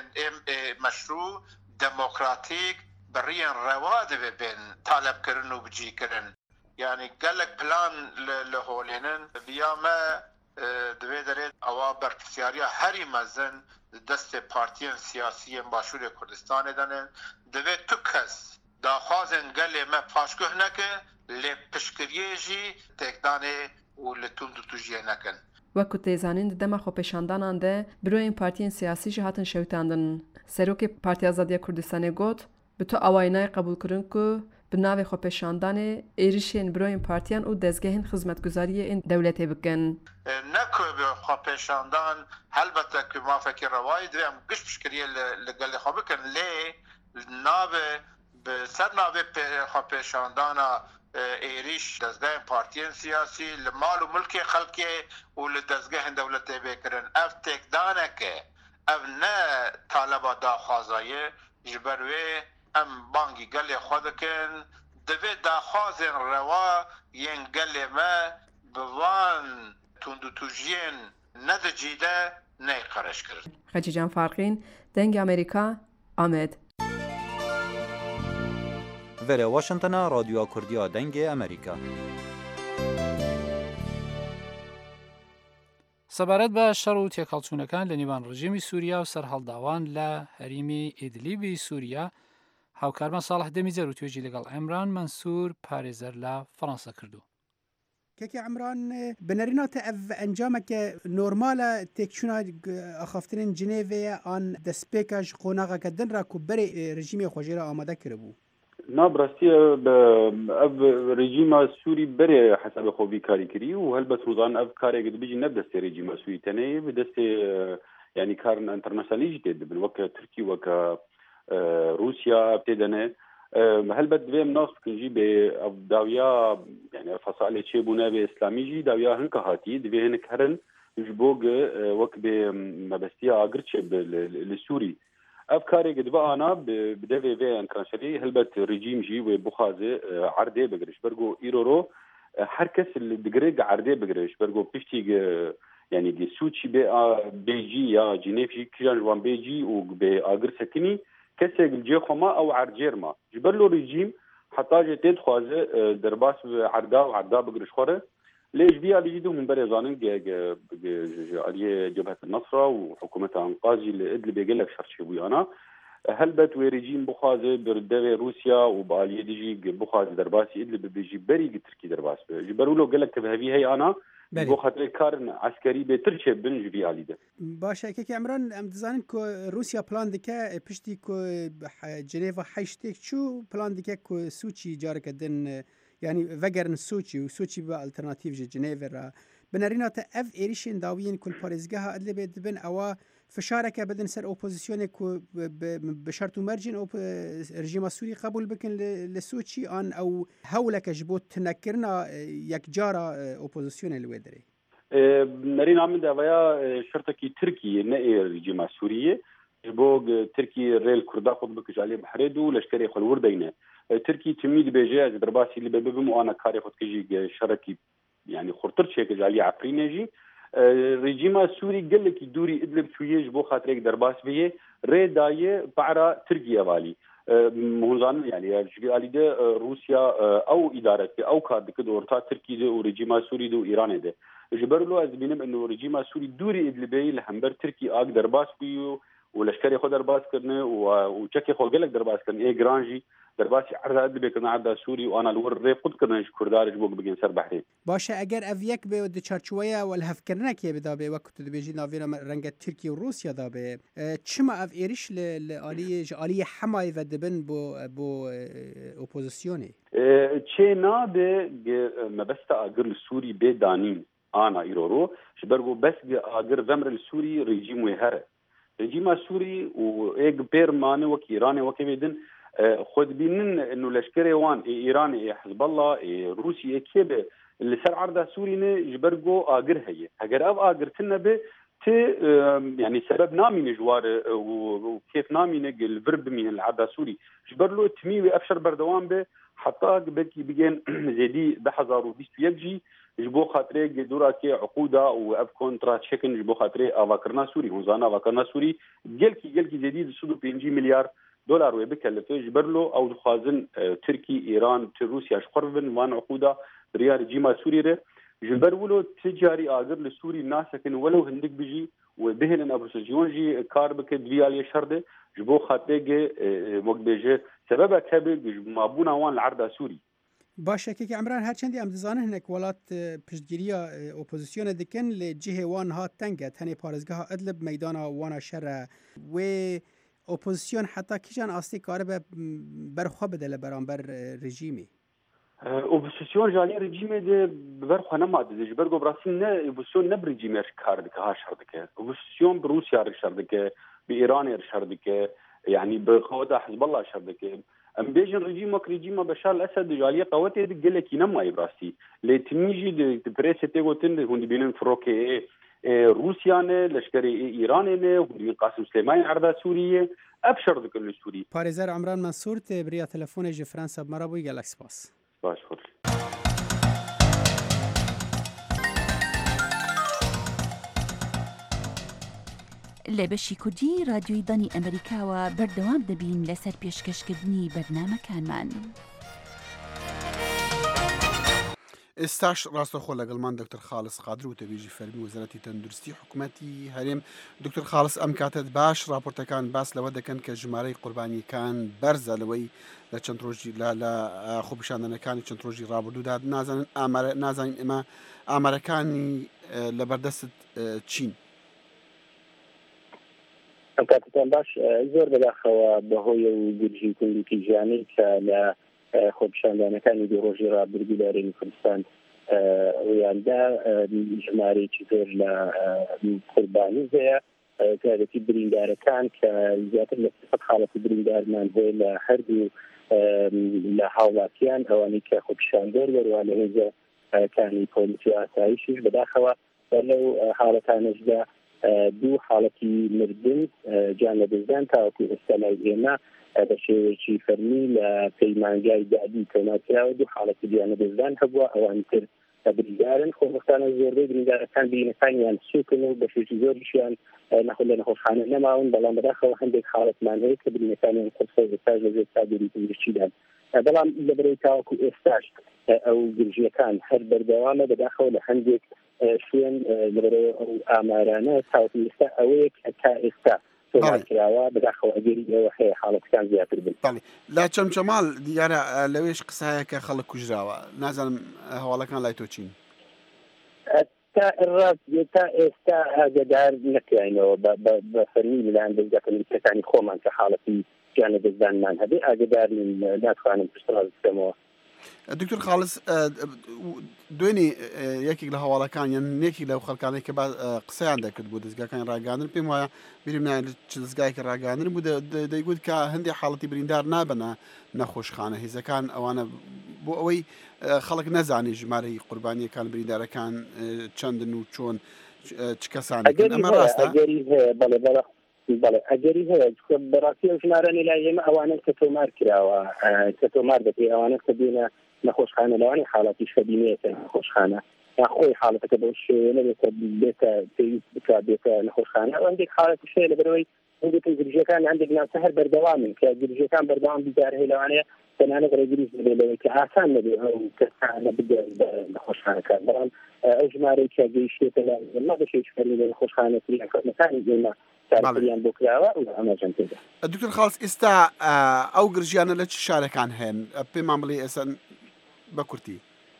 meşrû demokratîk bi rêyên rewa divê bên talebkirin û bicîkirin. Yani gelek plan li holênin biya me divê derê ewa berpirsyariya herî mezin di destê partiyên siyasî yên Başûrê Kurdistanê denin. Divê tu kes daxwazên gelê me paşgih neke lê piştgiriyê jî têkdanê û li tund û tûjiyê nekin.
Wekû têzanîn di dema xwepeşandanan de birayên partiyên siyasî jî hatin şewitandin. Serokê Partiya Azadiya Kurdistanê got bi to awayînayê qebûlkirin ku bi navê xwepeşandanê êrişên birayên partiyan û dezgehên xizmetguzariyê ên dewletê bikin.
Ne ku bi xwepeşandan helbete ku mafekî rewayî divê em giş piştgiriyê li gelê xwe bikin lê navê bi ser navê xwepeşandana êriş dezgehên partiyên siyasî li mal û milkê xelkê û li dezgehên dewletê bêkirin. Ev têkdaneke ev ne taleba daxwazayê ji ber wê em bangî gelê xwe dikin divê daxwazên rewa yên gelê me bi van tund û tûjiyên nedicî de ney qereş kirin.
Xecîcan Farqîn, dengê Amerîka, Amed.
Vere Washingtona Radyoya Kurdiya dengê Amerîka.
سەبارەت بە شەڕ و تێکەڵچوونەکان لە نێوان ڕژیمی سووریا و سەرهەڵداوان لە هەریمی ئیدلیبی سووریا هاوکارمان ساڵح دەمیزەر و توێژی لەگەڵ عیمران مەنسوور پارێزەر لە فەڕەنسا کردو.
کەکی عمران بنەریناتە ئەv ئەنجامێکە نۆرمالە تێکچوونا ئەخافتنên Cinêveyê an destpêka ji qonaqeke din ra ku berê rejîmê xwe jê re amade kiribû.
نابراستی اف رژیم سوری بره حسب خوبی کاری کری و هل بس روزان اف کاری قد بيجي نبدست رژیم سوری تنه بدست يعني كارن انترناسيونالي جديد من وك تركي وك روسيا ابتدنا هل بد بهم ناس كنجي بداويا يعني الفصائل شيء بنا باسلامي جي داويا هنك هاتي دبي هنك هرن جبوق وك بمبستيا اغرتش للسوري افكاري قد بقى انا بدافي في انترناسيونالي هل بد ريجيم جي وبخازه عرضي بقرش برجو ايرورو حركس اللي دقريق عرضي بقرش برجو بيشتي يعني دي سوتشي بي بيجي يا جنيفي كيجان جوان بيجي وباغر سكني كسر الجي خما او عرجيرما جبرلو ريجيم حتى جتيد خوازه درباس عردا وعردا بقرش خوره ليش بيا بيجيدو من بريزانين عليه جبهه النصره وحكومه انقاذي اللي ادلب يقول لك شرط شبوي انا هل بت ريجيم بخازه بردغه روسيا وباليه ديجي بخازه درباسي ادلب بيجي بري تركي درباس جبرلو قال لك تبهبي هي انا بو خاطر کار عسکری به ترچه بنج بی علیده
باشه که عمران ام دزانین که روسیا پلان دکه پشتی که جنیوا هشتک چو پلان دکه که سوچی جاره کردن یعنی وگرن سوچی و سوچی با الټرناتیو جنیوا را بنرینا ته اف ایریشن داوین کل پاریزگاه ادلی بدبن او فشارك بدن سر اوبوزيسيون كو بشرط مرجن رژیم سوری قبول بكن لسوتشي ان او هولك جبوت تنكرنا يك جارا اوبوزيسيون الودري
نرين عمل داويا شرطكي تركي نئي رژیم سوريه جبوق تركي ريل كردا خد بكج عليه بحريدو لشكري خل وردينا تركي تميد بيجي درباسي اللي ببم وانا كاري خد كجي شركي يعني خرطر شيك عليه عقرينجي رژیم سوری قال لك دوري ادلب شويه بو خاطرك درباس بيه ريدايه بعرا تركيا والي مهزان يعني علي ده روسيا او اداره او كاد كدورتا تركيا ورژیم سوري دو ايران ده جبرلو از بينم انه رژیم سوري دوري ادلبي لهمبر تركي اق درباس بيو ولشكري خو درباس كرنه وتشكي خو قال لك درباس كرنه اي جرانجي درباسي عرض ادلبي كنا عدا سوري وانا الور ري قد كنا كردارج بوق بگين سر بحري
باشه اگر اويك به د چارچويه ول هفكرنا كي بدا به وقت د بيجي ناوينا رنگ تركيا وروسيا دا به چما اف ايريش لالي جالي حماي ودبن بو بو اوبوزيسيوني
تشينا به مبستا اگر السوري بدانين انا ايرورو شبرغو بس اگر زمر السوري ريجيم وهر ريجيم السوري و ايج بيرمان وكيراني وكيدن خد بينن انه لشكري وان ايراني حزب الله روسيا كيبه اللي سر عرضه سوري جبرجو اجر هي اجر اب اجر تنبه ت يعني سبب نامي نجوار وكيف نامي نقل الفرب من العرضه سوري جبرلو تميوي افشر بردوان به حتى بكي بيجين زيدي ده ألفين وعشرين يجي جبو خاطري دورا كي عقوده واف كونترات شكن جبو خاطري افاكرنا سوري هوزانا افاكرنا سوري جلكي جلكي زيدي سودو بينجي مليار دولار وبكلفه جبرلو او خازن تركي ايران روسيا شقربن وان عقوده ريال رژیم سوري جبرولو تجاري اجر لسوري ناس كن ولو هندك بيجي وبهن ابو سجون جي كار بك ديال شرده جبو خاطيجي وقت بيجي سبب كبي مابونا وان العرضه سوري
باشه که عمران هرچندی ام دزانه هنک ولات پشتگیریا اپوزیسیون دکن لجهه وان ها تنگت هنی پارزگاه ادلب میدانا وانا شر و اپوزیسیون حتی کیجان آستی کار به برخوا بده برانبر رژیمی
اپوزیسیون جالی رژیم ده برخوا نماده ده برگو براسی نه اپوزیسیون نه رژیم اش کار دکه ها شر دکه اپوزیسیون بروسیا شر دکه به ایران شر دکه يعني بقوة حزب الله شر دکه ام بيجن رژیمك رژیم بشار الاسد جالی قوته دقل لك نما يبراستي لتميجي د بريسه تيغوتن هوندي بينن فروكي روسيا نه لشکری ایران نه هوندي قاسم سليماني عرضه سوريه ابشر ذكر سوري
پاريزر عمران منصور ته بريا تلفون ج فرانسا مرابو گالاکس باس
باش خود
لە بەشی کوردی رادیۆی دانی ئەمریکاوە بەردەوام دەبین لەسەر پێشکەشکردنی بەرنامەکانمان.
ئێستاش ڕاستەخۆ لەگەڵمان دکتۆر خالص قادر و تەبێژی فەرمی وەزارەتی تەندروستی حکوومەتی هەرێم. دکتۆر خالص ئەم کاتت باش راپۆرتەکان باس لەوە دەکەن کە ژمارەی قوربانیەکان بەرزە لەوەی لە چەند ڕۆژی لە خۆپیشاندنەکانی چەند ڕۆژی ڕابردوودا نازانن نازانین ئێمە ئامارەکانی لەبەردەست چین.
ئەم کاتتان باش زۆر بەداخەوە بەهۆی و گرژی کوردی ژیانی کە لە خۆپیشاندانەکانی دوو ڕۆژی ڕابردوو لە هەرێمی کوردستان ڕوویاندا ژمارەیەکی زۆر لە قوربانی هەیە تایبەتی بریندارەکان کە زیاتر لە سەد حاڵەتی بریندارمان هەیە لە هەردوو لە هاوڵاتیان ئەوانەی کە خۆپیشاندەر وەروە لە هێزە کانی پۆلیسی و ئاسایشیش بەداخەوە لەو حاڵەتانەشدا دوو حاڵەتی مردن جان لە دەستدان تاوەکو ئێستا لای ئێمە بە شێوەیەکی فەرمی لە پەیمانگای دادی تۆمارکراوە دوو حاڵەتی جان لە دەستدان هەبووە ئەوان تر بریندارن خۆمەختانە زۆربەی بریندارەکان بینەکانیان سوکن و بە شێوەیەکی زۆریشیان نەخۆ لە نەخۆشخانە نەماون بەڵام بەداخەوە هەندێک حاڵەتمان هەیە کە برینەکانیان قرسە ئێستاش لە زێر چادری پزیشکیدان بەڵام لەبەرەوەی تاوەکو ئێستاش ئەو گرژیەکان هەر بەردەوامە بەداخەوە لە هەندێک شوێن لەبەرەوە ئەو ئامارانە تاوەکو ئێستا ئەوەیە کە تا ئێستا تۆمارکراوە بەداخەوە ئەگەری ئەوە هەیە حاڵەتەکان زیاتر بن.
لا چەمچەماڵ دیارە لەوێش قسایە کە خەڵک کوژراوە نازانم هەواڵەکان لای تۆ چین
تا ڕاست تا ئێستا ئاگدار نەکراینەوە بە فەرمی لەلاەن دەستگاکەنیەکانی خۆمان کە حاڵەتی گیانە دەستدانمان هەبێ ئاگدار ناتوانم پشتڕاست بکەمەوە.
دکتۆر خاڵس دوێنێ یەکێک لە هەواڵەکان یان نێکی لەو خەڵکانەی کە قسەیان دەکرد بۆ دەستگاکان ڕاگەاندن پێم وایە بیرم نایە چ دەستگایکە ڕاگەاندن بوو دەیگوت کە هەندێک حاڵەتی بریندار نابنە نەخۆشخانە هێزەکان ئەوانە بۆ ئەوەی خەڵک نەزانی ژمارەی قوربانیەکان بریندارەکان چەندن و چۆن چ کەسانێکن ئەمە ڕاستە
بەڵێ ئەگەری هەیە بەڕاستی ئەو ژمارەی لای ئێمە ئەوانە کە تۆمار کراوە کە تۆمار دەکەی ئەوانە کە بینە نەخۆشخانە لەوانی حاڵاتی شەبینەیەکە نەخۆشخانە یا خۆی حاڵەتەکە بەو شێوەیە نەبێتە بێتە پێویست بکات بێتە نەخۆشخانە هەندێک حاڵەتی شەیە لەبەرەوەی هەندێک گرژیەکان هەندێک ناوچە هەر بەردەوامن کە گرژیەکان بەردەوام بیدار هەیە لەوانەیە تەنانەت ڕێگریش دەبێت لەوەی کە ئاسان نەبێت ئەو کەسانە بدەن بە نەخۆشخانەکان بەڵام ئەو ژمارەی کە گەیشتێتە لە بەشێکی فەرمی لە نەخۆشخانەکانی ئەکەوتنەکانی ئێمە تاریان بۆ کراوە و ئەمەجان پێدا.
دکتۆر خاڵس ئێستا ئەو گرژیانە لە چ شارەکان هەن پێمان بڵێ ئێستا بە کورتی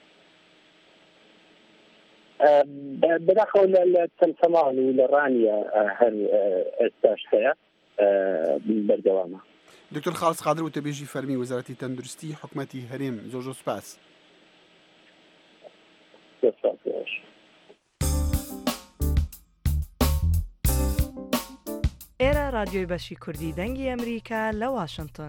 بەداخەوە لە چەمچەمان و لە ڕانیە هەر ئێستاش هەیە بەردەوامە.
دکتۆر خاڵس قادر و تەبێژی فەرمی وەزارەتی تەندروستی حکوومەتی هەرێم زۆر زۆر سپاس.
ئێرە رادیۆی بەشی کوردی دەنگی ئەمریکا لە واشنگتن.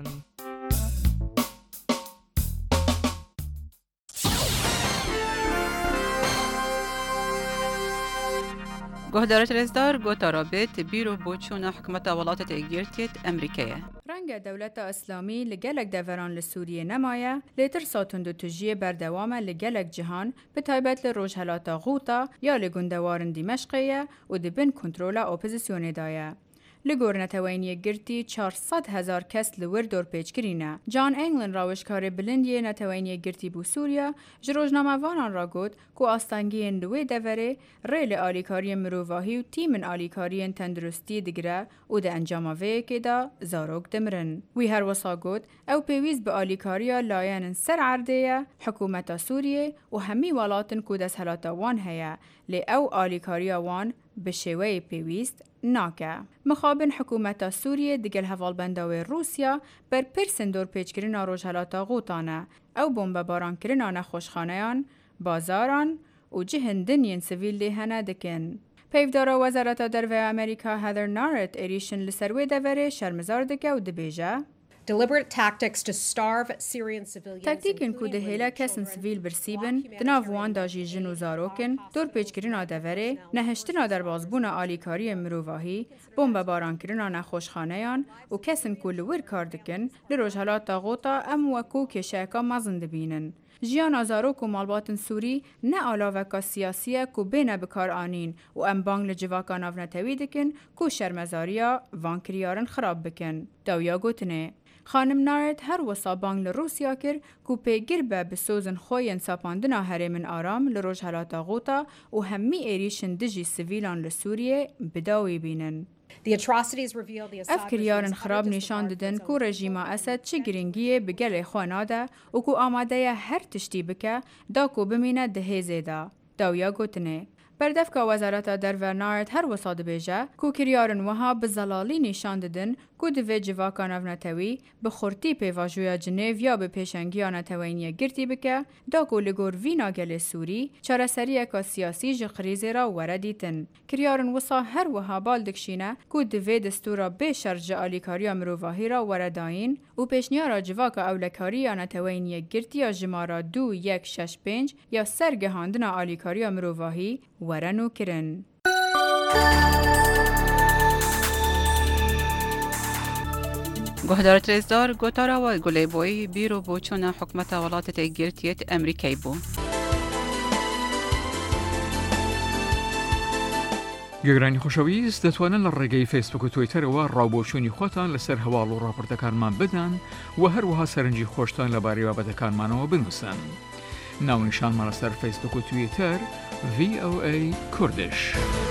گۆهدارە رێزدار گۆتا رابێت بیرۆ بۆ چوونە حکومەتە وڵاتە تێگیرتێت ئەمریکایە.
ڕەنگە دەولەتە ئەسلامی لە گەلێک دەڤەران لە سووریە نەمایە لێتر ساتوند و توژیە بەردەوامە لە گەلێک جیهان بتایبەت لە ڕۆژهەلاتە غوتە یا لە گوندەوارن دیمەشقەیە و دبن کۆنترۆلە ئۆپۆزیسیۆنێدایە. لە گۆرنەتەوەینیە گرتی چهارسەد هەزار کەس لە ور دۆرپێچکرینە. جان ئەنگلن ڕاوشکارێ بلندیە نەتەوەینیە گرتی بۆ سووریا ji rojnamavanan ra got ku astangiyên li wê deverê rê li alîkariyên mirovahî û tîmên alîkariyên tenduristî digire û di encama vêyekê de zarok dimirin. Wî her wisa got ew pêwîst bi alîkariya layenên ser erdê ye hikûmeta Sûriyê û hemî welatin ku desthelata wan heye lê ew alîkariya wan bi şêweyê pêwîst nake. Mixabin hikûmeta Sûriyê digel hevalbenda wê Rûsya berpirsên dorpêçkirina rojhelata Gûtan e. Ew bombebarankrina nexweşxaneyan, bazaran û cihên dinyên sivîl dê hene dikin. Peyvdara Wezareta Derve Amerîka Heather Nauert êrîşin li ser wê deverê şermizar dike û dibêje
deliberate tactics to starve Syrian civilians.
Taktikên ku dihêle kesên sivîl birsîbin, di nav wan da jî jin û zarokin, dorpêçkirina deverê, nehiştina derbasbûna alîkariyên mirovahî, bombebarankrina nexweşxaneyan û kesên ku li wir kar dikin, li rojhelata Gota em wekû kêşeyeka mezin dibînin. Jiyana zarok û malbatên Sûrî ne alaveka siyasî ye ku bêne bikar anîn û em bang li civaka navnetewî dikin ku şermezariya van kiryarin xirab bikin. Dawya gotinê. Xanim Nauert her wisa bang li Rûsya kir ku pêgir be bi sozên xwe yên sapandina herêmên aram li rojhelata Gota û hemî êrîşin dijî sivîlan li Sûriyê bi dawî bînin. Ev kiryarên xirab nîşan didin ku rejîma Esed çi giringiyê bi gelê xwe nade û ku amade ye her tiştî bike da ku bimîne di hêzê de. Dawya gotinê. بردفکا وزارت درورنارد هر وسا دبیجه کو کریارن وها بزلالی نشان ددن کو دوی جواکا نونتوی به خورتی پیواجویا جنیو یا به پیشنگیا نتوینیه گرتی بکه دا کو لگور وینا گل سوری چارەسەری اکا سیاسی جقریزی را وردیتن. کریارن وسا هر وها بالدکشینه کو دوی دستورا به شرج آلیکاریا مروواهی را ورداین و پیشنیارا جواکا اولکاری نتوینیه گرتی یا جمارا دو یک شش پنج یا سرگهاندن آلیکاریا مروواهی ورنو کرن.
گهدارت رزدار گوتارا و گلی بوی بیرو بوچون حکمت ولات تگیرتیت امریکایی بو.
گەگرانی خۆشەویست دەتوانن لە ڕێگەی فیسبوک و تویتەرەوە ڕاوبۆچوونی خۆتان لەسەر هەواڵ و ڕاپۆرتەکانمان بدەن و هەروەها سەرنجی خۆشتان لەبارەی بابەتەکانمانەوە بنووسن. ناونیشانمان لەسەر فیسبوک و تویتەر ڤی ئۆ ئەی کوردش.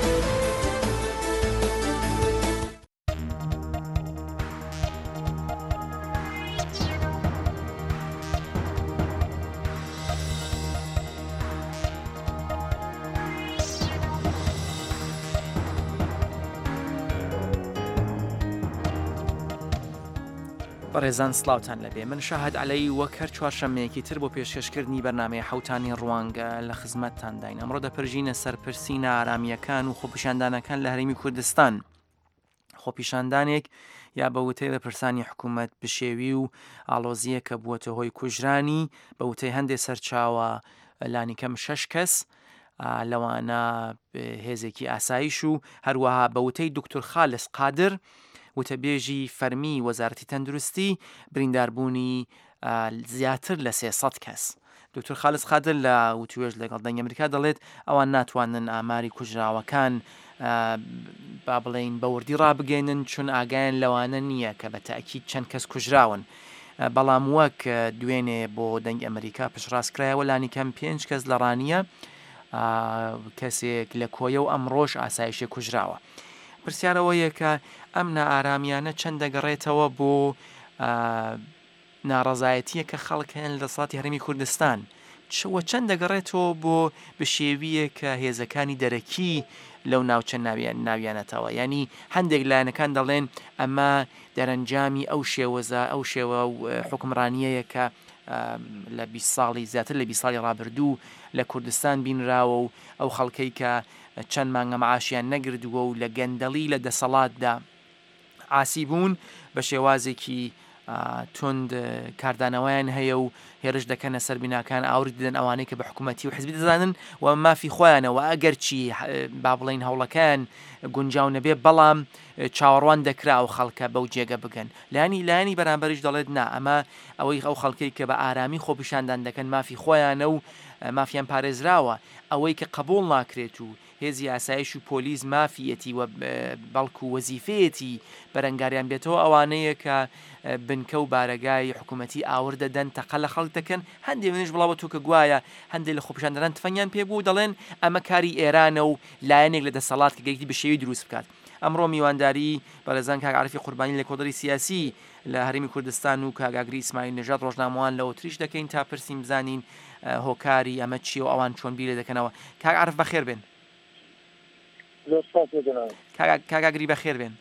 بەڕێزان سلااوان لەبێ من شاهد عەلەی وەک هەر چوارشەممەیەکی تر بۆ پێشکەشکردنی بەرنامەی حوتانی ڕوانگە لە خزمەتتانداین. ئەمڕۆ دەپەرژینە سەرپرسینە ئارامیەکان و خۆپیشاندانەکان لە هەرێمی کوردستان. خۆپیشاندانێک یا بە وتەی بەپرسانی حکوومەت بشێوی و ئاڵۆزیە کە بووەتە هۆی کوژرانی بە وتەی هەندێک سەرچاوە لانیکەم شەش کەس لەوانە هێزێکی ئاسایش و هەروەها بە وتەی دکتۆر خالس قادر وتەبێژی فەرمی وەزارەتی تەندروستی برینداربوونی زیاتر لە سێسەد کەس. دکتۆر خالس قادر لە وتوێژ لەگەڵ دەنگی ئەمریکا دەڵێت ئەوان ناتوانن ئاماری کوژراوەکان با بڵێن بەوردی ڕابگەێنن چون ئاگایان لەوانە نییە کە بە تاکید چەند کەس کوژراون. بەڵام وەک دوێنێ بۆ دەنگی ئەمریکا پشڕاستکرایەوە لانی کەم پێنج کەس لە ڕانیە کەسێک لە کۆیە و ئەمڕۆژ ئاسایشی کوژراوە. پرسیارەوەیە کە ئەم نائارامیانە چەند دەگەڕێتەوە بۆ ناڕەزایەتیە کە خەڵکیان لە دەسەڵاتی هەرێمی کوردستان چوە چەند دەگەڕێتەوە بۆ بشێویە کە هێزەکانی دەرەکی لەو ناوچە ناویانەتەوە. ینی هەندێک لایەنەکان دەڵێن ئەمە دەرەنجامی ئەو شێوەزە ئەو شێوە حکمڕانیەیە کە لە بیست ساڵی زیاتر لە بیست ساڵی ڕابردوو لە کوردستان بینراوە و ئەو خەڵکەی کە چەند مانگە مەعاشیان نەگردووە و لە گەندەڵی لە دەسەڵاتدا ئاسی بوون بە شێوازێکی تند کاردانەوەیان هەیە و هێرش دەکەنە سەر بیناکان ئاوری دەدەن ئەوانەی کە بە حکوومەتی و حزبی دەزانن و مافی خۆیانەوە ئەگەر چی با بڵێن هەوڵەکان گونجاو نەبێ بەڵام چاوەڕوان دەکرا و خەڵکە بەو جێگە بگەن. لایانی لایانی بەرامبەریش دەڵێت نا ئەمە ئەوەی ئەو خەڵکەی کە بە ئارامی خۆپیشاندان دەکەن مافی خۆیانە و مافیان پارێزراوە ئەوەی کە قبول ناکرێت و هێزی ئاسایش و پۆلیس مافیەتی و بەڵکو وەزیفەیەتی بەرەنگاریان بێتەوە ئەوانەیە کە بنکە و بارەگای حکوومەتی ئاور دەدەن تەقە لە خەڵک دەکەن. هەندێک منیش بڵاوە تو کە گوایە هەندێک لە خۆپیشاندەران تفەنگیان پێبوو دەڵێن ئەمە کاری ئێرانە و لایەنێک لە دەسەڵات کە گەیشتی بە شێوی دروست بکات. ئەمڕۆ میوانداری بەڕێزان کاک عارفی قوربانی لە کۆدەری سیاسی لە هەرێمی کوردستان و کاگاگری ئیسماعیل نەژاد ڕۆژنامەوان لە ئۆتریش دەکەین تا پرسیم بزانین هۆکاری ئەمە چیە و ئەوان چۆن بیرە دەکەنەوە. کاک عارف بەخێر بێن. کاگاگری بەخێر بێن.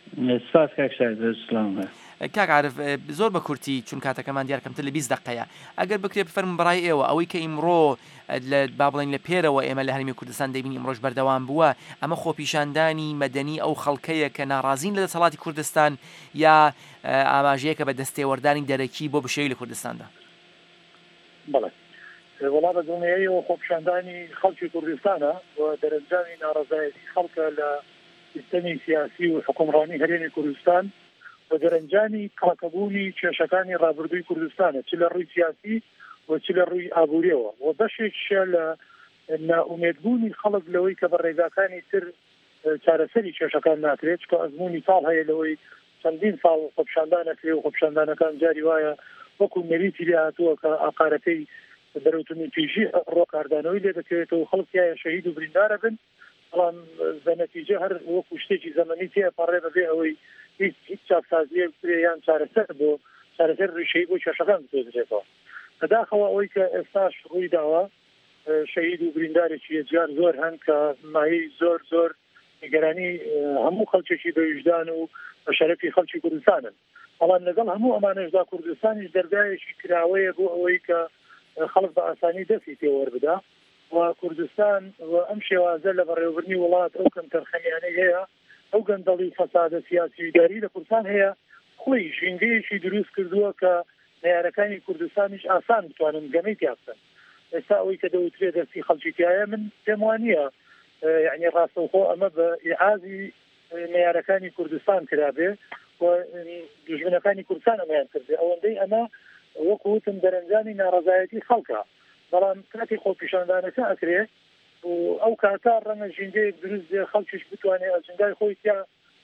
کاک عارف زۆر بە کورتی چون کاتەکەمان دیار کەمتر لە بیست دقەیە ئەگەر بکرێ بفەرمون بەڕای ئێوە ئەوەی کە ئیمڕۆ لە با بڵێن لە پێرەوە ئێمە لە هەرێمی کوردستان دەبینی ئیمڕۆژ بەردەوام بووە ئەمە خۆپیشاندانی مەدەنی ئەو خەڵکەیە کە ناڕازین لە دەسەڵاتی کوردستان یا ئاماژەیە کە بە دەستێوەردانی دەرەکی بۆ بشێوی لە کوردستاندا؟
بەڵێ وڵا بە دڵنیاییەوە خۆپیشاندانی خەڵکی کوردستانە و دەرەنجامی ناڕەزایەتی خەڵکە لە سیستەمی سیاسی و حکومڕانی هەرێمی کوردستان و دەرەنجامی کڵەکەبوونی کێشەکانی ڕابردووی کوردستانە چ لە ڕووی سیاسی و چ لە ڕووی ئابووریەوە و بەشێکشە لە نائومێدبوونی خەڵک لەوەی کە بە ڕێگاکانی تر چارەسەری کێشەکان ناکرێت کە ئەزمموی ساڵ هەیە لەوەی چەندین ساڵ خۆپیشاندانەکرێ و خۆپیشاندانەکان جاری وایە وەکو نەریتی لێ هاتووە کە ئاقارەکەی دەرەوتنی پیژی ڕۆکاردانەوەی لێ دەکرێتەوە خەڵکیایە شەهید و بریندارە بن بەڵام بە نەتیجە هەر وەکو شتێکی زەمەنی تێ پەڕێ بەبێ ئەوەی هیچ هیچ چاکسازیە بکرێ یان چارەسەر بۆ چارەسەر ڕیشەی بۆ کێشەکان بتێتەوە. بەداخەوە ئەوەی کە ئێستاش ڕووی داوە شەهید و بریندارێکی یەکجار زۆر هەن کە ماهی زۆر زۆر نیگەرانی هەموو خەڵکێکی بە وجدان و بە شەرەفی خەڵکی کوردستانن. بەڵام لەگەڵ هەموو ئەمانەشدا کوردستانیش دەرگایەکی کراوەیە بۆ ئەوەی کە خەڵک بە ئاسانی دەستی تێوەربدا و کوردستان و ئەم شێوازە لە بەڕێوەبردنی وڵات ئەو کەم تەرخەمیانەی هەیە، ئەو گەندەڵی فەسادە سیاسی و ئیداری لە کوردستان هەیە، خۆی ژینگەیەکی دروست کردووە کە نەیارەکانی کوردستانیش ئاسان بتوانن گەمەی تیا بکەن. ئێستا ئەوەی کە دەوترێت دەستی خەڵکی تایە من پێم وانییە یعنی ڕاستەوخۆ ئەمە بە ئیعازی نەیارەکانی کوردستان کرابێ و دوژمنەکانی کوردستان ئەمەیان کردێ. ئەوەندەی ئەمە وەکوتم دەرەنجانی ناڕەزایەتی خەڵکە، بەڵام کاتی خۆپیشاندانەکە ئەکرێ و ئەو کاتا ڕەنگە ژینگەیەک دروست دێ خەڵکیش بتوانێت ئەجندای خۆی تیا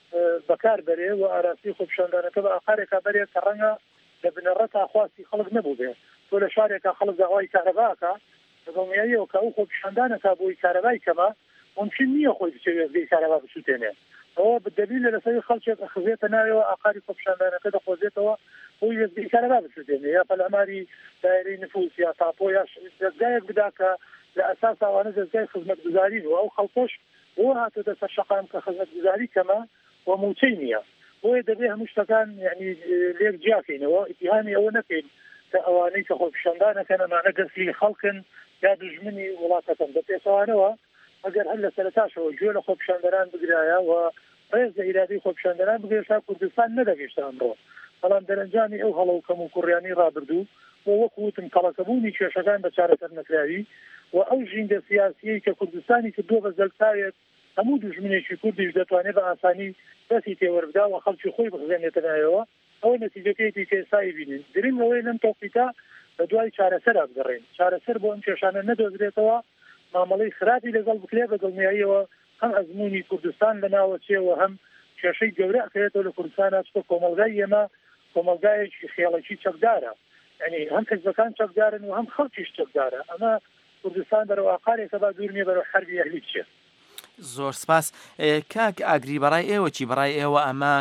بەکار بەرێ و ئاراستی خۆپیشاندانەکە بە ئاخارێکا بەرێت کە ڕەنگە لە بنەڕەتا خواستی خەڵک نەبوو بێ. تۆ لە شارێکا خەڵک داوای کارەباکە دڵنیاییەوە کە ئەو خۆپیشاندانەکە بۆی کارەبای کەمە ممکن نییە خۆی بچێت بێ کارەبا بسووتێنێ. ئەوە بدەبیل لەسەر خەڵکێک خزێتە ناوێەوە ئاخاری خۆپیشاندانەکە دەخۆزێتەوە بۆی وێزگەی کارەبا بسووتێنێ، یا پەلاماری دایرەی نفوس یا تاپۆ یا دەستگایەک بدا کە لە ئەساس ئەوانە دەستگای خزمەتگوزارین و ئەو خەڵکۆش بۆ هاتوۆتە سەر شەقام کە خزمەتگوزاری کەمە و موچەی نییە. بۆیە دەبێ هەموو شتەکان یعنی لێک جیاکەینەوە، ئیتیهامی ئەوە نەکەین کە ئەوانەی کە خۆپیشاندانەکەن ئەمانە گەستی خەڵکن یا دوژمنی وڵاتەکەن. بە پێچەوانەوە ئەگەر هەر لە سەرەتاشەوە گوێ لە خۆپیشاندەران بگرایە و ڕێز لە ئیرادەی خۆپیشاندەران بگرێت کوردستان نەدەگەیشتە ئەمڕۆ. بەڵام دەرەنجامی ئەو هەڵە و کەم و کوڕیانی ڕابردوو و وەکوتم کەڵەکەبوونی کێشەکان بە چارەسەر نەکراوی و ئەو ژینگە سیاسیەی کە کوردستانی کردووە بە زەلتاوێت هەموو دوژمنێکی کوردیش دەتوانێت بە ئاسانی دەستی تێوەربدا و خەڵکی خۆی بخزێنێتە نایەوە. ئەوە نەتیجەکەیەکی کە ئێستای بینین. گرنگ ئەوەی لەم تۆقیتا بە دوای چارەسەر بگەڕێن، چارەسەر بۆ ئەم کێشانە نەدۆزرێتەوە، مامەڵەی خراپی لەگەڵ بکرێ بە دڵنیاییەوە هەم ئەزمموی کوردستان لە ناوەچێەوە هەم کێشەی گەورە ئەکرێتەوە لە کوردستان چکە کۆمەلگای ئێمە کۆمەلگایەکی خێڵەکی چەکدارە، یعنی هەم حزبەکان چەکدارن و هەم خەڵکیش چەکدارە. ئەمە کوردستان بەرەو ئاقارێکە با دوور نیە بەرەو حەربی ئەهلی بچێت.
زۆر سپاس. کاک ئاگری بەڕای ئێوە چی؟ بەڕای ئێوە ئەمە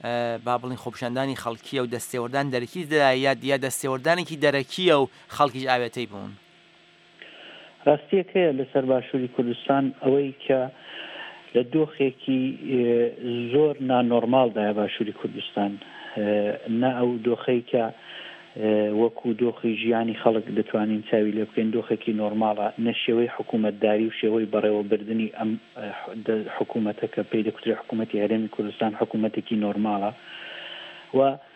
با بڵین خۆپیشاندانی خەڵکیە و دەستێوەردان دەرەکی دەدایات یا دەستێوەردانێکی دەرەکیە و خەڵکیش ئاوێتەی بوون؟
ڕاستیەکەیە لەسەر باشووری کوردستان ئەوەی کە لە دۆخێکی زۆر نانۆرماڵدایە باشووری کوردستان، نە ئەو دۆخەی کە وەکو دۆخی ژیانی خەڵک دەتوانین چاوی لێ بکەین دۆخێکی نۆرماڵە، نە شێوەی حکوومەتداری و شێوەی بەڕێوەبردننی ئەم حکوومەتەکە پێی دەکوترێت حکوومەتی هەرێمی کوردستان حکوومەتێکی نۆرماڵە و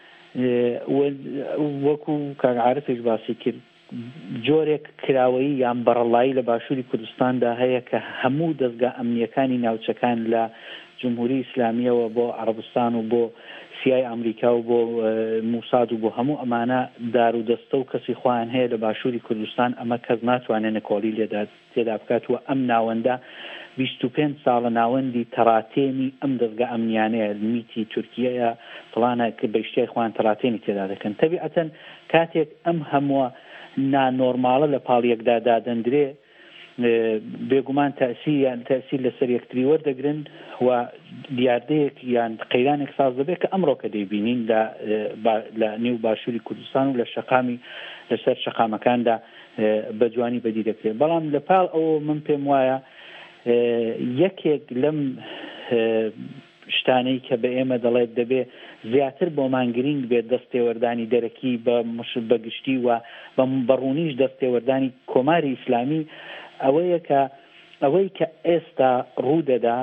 وەکو کاگعاعرفێک باسی کرد جۆرێک کراوەیی یان بەڕەڵایی لە باشووری کوردستاندا هەیە کە هەموو دەستگا ئەمنیەکانی ناوچەکان لە جمهوری ئیسلامیەوە بۆ عەرەبستان و بۆ سیای ئەمریکا و بۆ موساد و بۆ هەموو ئەمانە دار و دەستە و کەسی خۆیان هەیە لە باشووری کوردستان، ئەمە کەس ناتوانێت نەکۆڵی لێدا تێدا بکاتوە. ئەم ناوەندە بیست و پێنج ساڵە ناوەندی تەڕاتێنی ئەم دەستگا ئەمنیانەیە، میتی تورکیەیە فڵانە کە بەشتای خۆیان تەڕاتێنی تێدا دەکەن. تەبیعەتەن کاتێک ئەم هەمووە نانۆرماڵە لە پاڵیەکدا دادەندرێ بێگومان تەسیر یان تەسیر لەسەر یەکتری وەردەگرن و دیاردەیەک یان قەیرانێک ساز دەبێت کە ئەمڕۆ کە دەیبینین لە نێو باشووری کوردستان و لە شەقامی لەسەر شەقامەکاندا بە جوانی بەدی دەکرێت. بەڵام لە پاڵ ئەوە من پێم وایە یەکێک لەم شتانەی کە بە ئێمە دەڵێت دەبێ زیاتر بۆ مانگرنگ بێت دەستێوەردانی دەرەکی بە بەگشتی و بە بەڕوونیش دەستێوەردانی کۆماری ئیسلامی ئەوەیە کە ئەوەی کە ئێستا ڕوودەدا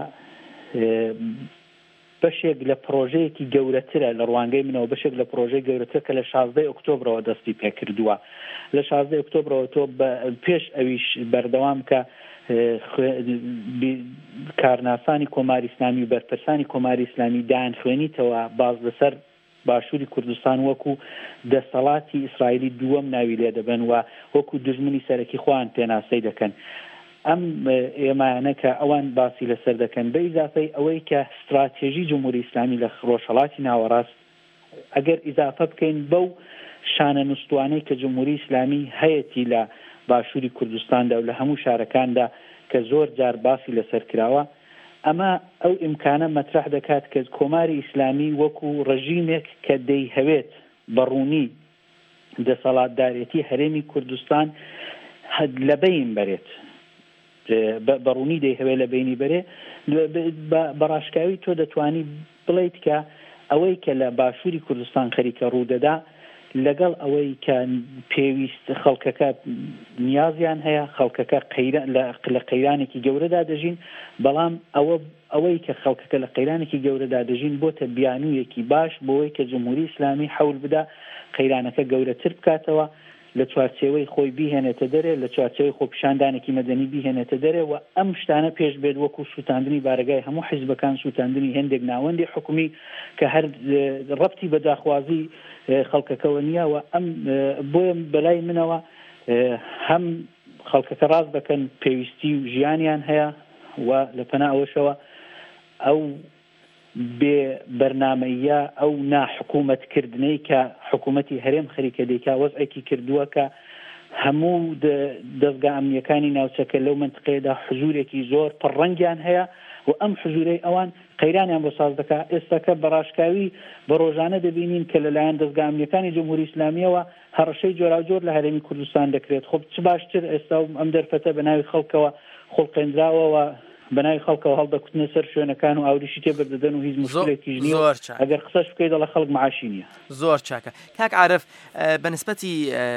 بەشێک لە پرۆژەیەکی گەورەترە لە ڕوانگەی منەوە، بەشێک لە پرۆژەی گەورەتر کە لە شازدەی ئۆکتۆبرەوە دەستی پێکردووە. لە شازدەی ئۆکتۆبرەوە تۆ پێش ئەویش بەردەوام کە کارناسانی کۆماری ئیسلامی و بەرپرسانی کۆماری ئیسلامی دایان خوێنیتەوە باز لەسەر باشووری کوردستان وەکو دەسەڵاتی ئیسرائیلی دووەم ناوی لێ دەبن و وەکو دژمنی سەرەکی خۆیان پێناسەی دەکەن. ئەم ئێمانە کە ئەوان باسی لەسەر دەکەن بە ئیزافەی ئەوەی کە استراتێژی جمهوری ئیسلامی لە ڕۆژهەڵاتی ناوەڕاست ئەگەر ئیزافە بکەین بەو شانە نووسوانەی کە جمهوری ئیسلامی هەیەی لە باشووری کوردستاندا و لە هەموو شارەکاندا کە زۆر جار باسی لەسەر کراوە، ئەمە ئەو ئیمکانە مەترح دەکات کە کۆماری ئیسلامی وەکو ڕژیمێک کە دەیهەوێت بەڕوونی دەسەڵاتدارێتی هەرێمی کوردستان لە بین بەرێت بەڕوونی دەی هەوێ لە بینی بەرێ بەڕاشکاوی تۆ دەتوانی بڵیت کە ئەوەی کە لە باشووری کوردستان خەریکە ڕوودەدا لەگەڵ ئەوەی کە پێویست خەڵکەکە نیازیان هەیە خەڵکەکە لە قەیرانێکی گەورەدا دەژین بەڵام ئەوە ئەوەی کە خەڵکەکە لە قەیرانێکی گەورەدا دەژین بۆتە بیانوویەکی باش بۆەوەی کە جمهوری ئیسلامی حەول بدا قەیرانەکە گەورەتر بکاتەوە لە چوارچێوەی خۆی بیهێنێتە دەرێ لە چوارچێوەی خۆپیشاندانێکی مەدەنی بیهێنێتە دەرێ و ئەم شتانە پێش بێت وەکو سووتاندنی بارگای هەموو حیزبەکان سووتاندنی هێندێک ناوەندی حکومی کە هەر ڕەبتی بە داخوازی خەڵکەکەەوە نییە و ئەم بۆیە بەلای منەوە هەم خەڵکەکە ڕاست دەکەن پێویستی و ژیانیان هەیە و لە پەنا ئەوەشەوە ئەو بێ بەرنامەیە ئەو ناحکوومەتکردنەی کە حکوومەتی هەرێم خەریکە دەیکا وەزعێکی کردووە کە هەموو دەستگا ئەمنیەکانی ناوچەکە لەو منطقەیەدا حزورێکی زۆر پڕڕەنگیان هەیە و ئەم حزورەی ئەوان قەیرانیان بۆ ساز دەکا ئێستاکە بەڕاشکاوی بە ڕۆژانە دەبینین کە لەلایەن دەستگا ئەمنیەکانی جمهوری ئیسلامیەوە هەڕەشەی جۆراوجۆر لە هەرێمی کوردستان دەکرێت خۆ چ باشتر ئێستا ئەم دەرفەتە بە ناوی خەڵکەوە خۆڵقێنراوەوە بەناوی خەڵکەوە هەڵدەکوتنە سەر شوێنەکان و ئاوریشی تێ بەردەدەن و هیچ مشکلێکی نییە ئەگەر قسەش بکەیت دەڵە خەڵک معاشی نییە
زۆر چاکە کاک عارف بەنسبەتی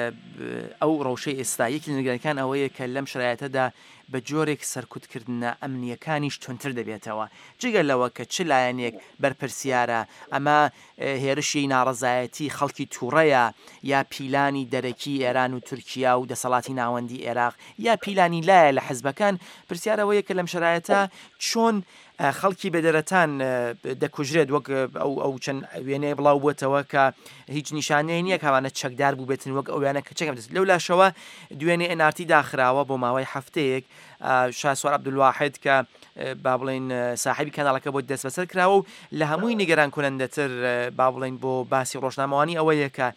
ئەو ڕەوشەی ئێستا یەکی لە نیگەرانەکان ئەوەیە کە لەم شرایەتەدا بە جۆرێک سەرکوتکردنە ئەمنیەکانیش تونتر دەبێتەوە جگەر لەوە کە چ لایەنێک بەرپرسیارە ئەمە هێرشی ناڕەزایەتی خەڵکی تووڕەیە یا پیلانی دەرەکی ئێران و تورکیا و دەسەڵاتی ناوەندی عێراق یا پیلانی لایە لە حزبەکان پرسیارەوەیە کە لەم شرایەتە چۆن خەڵکی بەدەرەتان دەکوژرێت وەک ئەو چەند وێنەیە بڵاو بووێتەوە کە هیچ نیشانەیە نییە کاوانە چەکدار بوو بێتن وەک ئەویانە کە چەکەم دەست لەو لاشەوە دوێنێ ئەنارتی داخراوە بۆ ماوەی هەفتەیەک شاسوار عەبدولواحید کە با بڵێن ساحیبی کەناڵەکە بۆ دەست بەسەر کراوە و لە هەمووی نیگەران کنەندەتر با بڵێن بۆ باسی ڕۆژنامەوانی ئەوەیە کە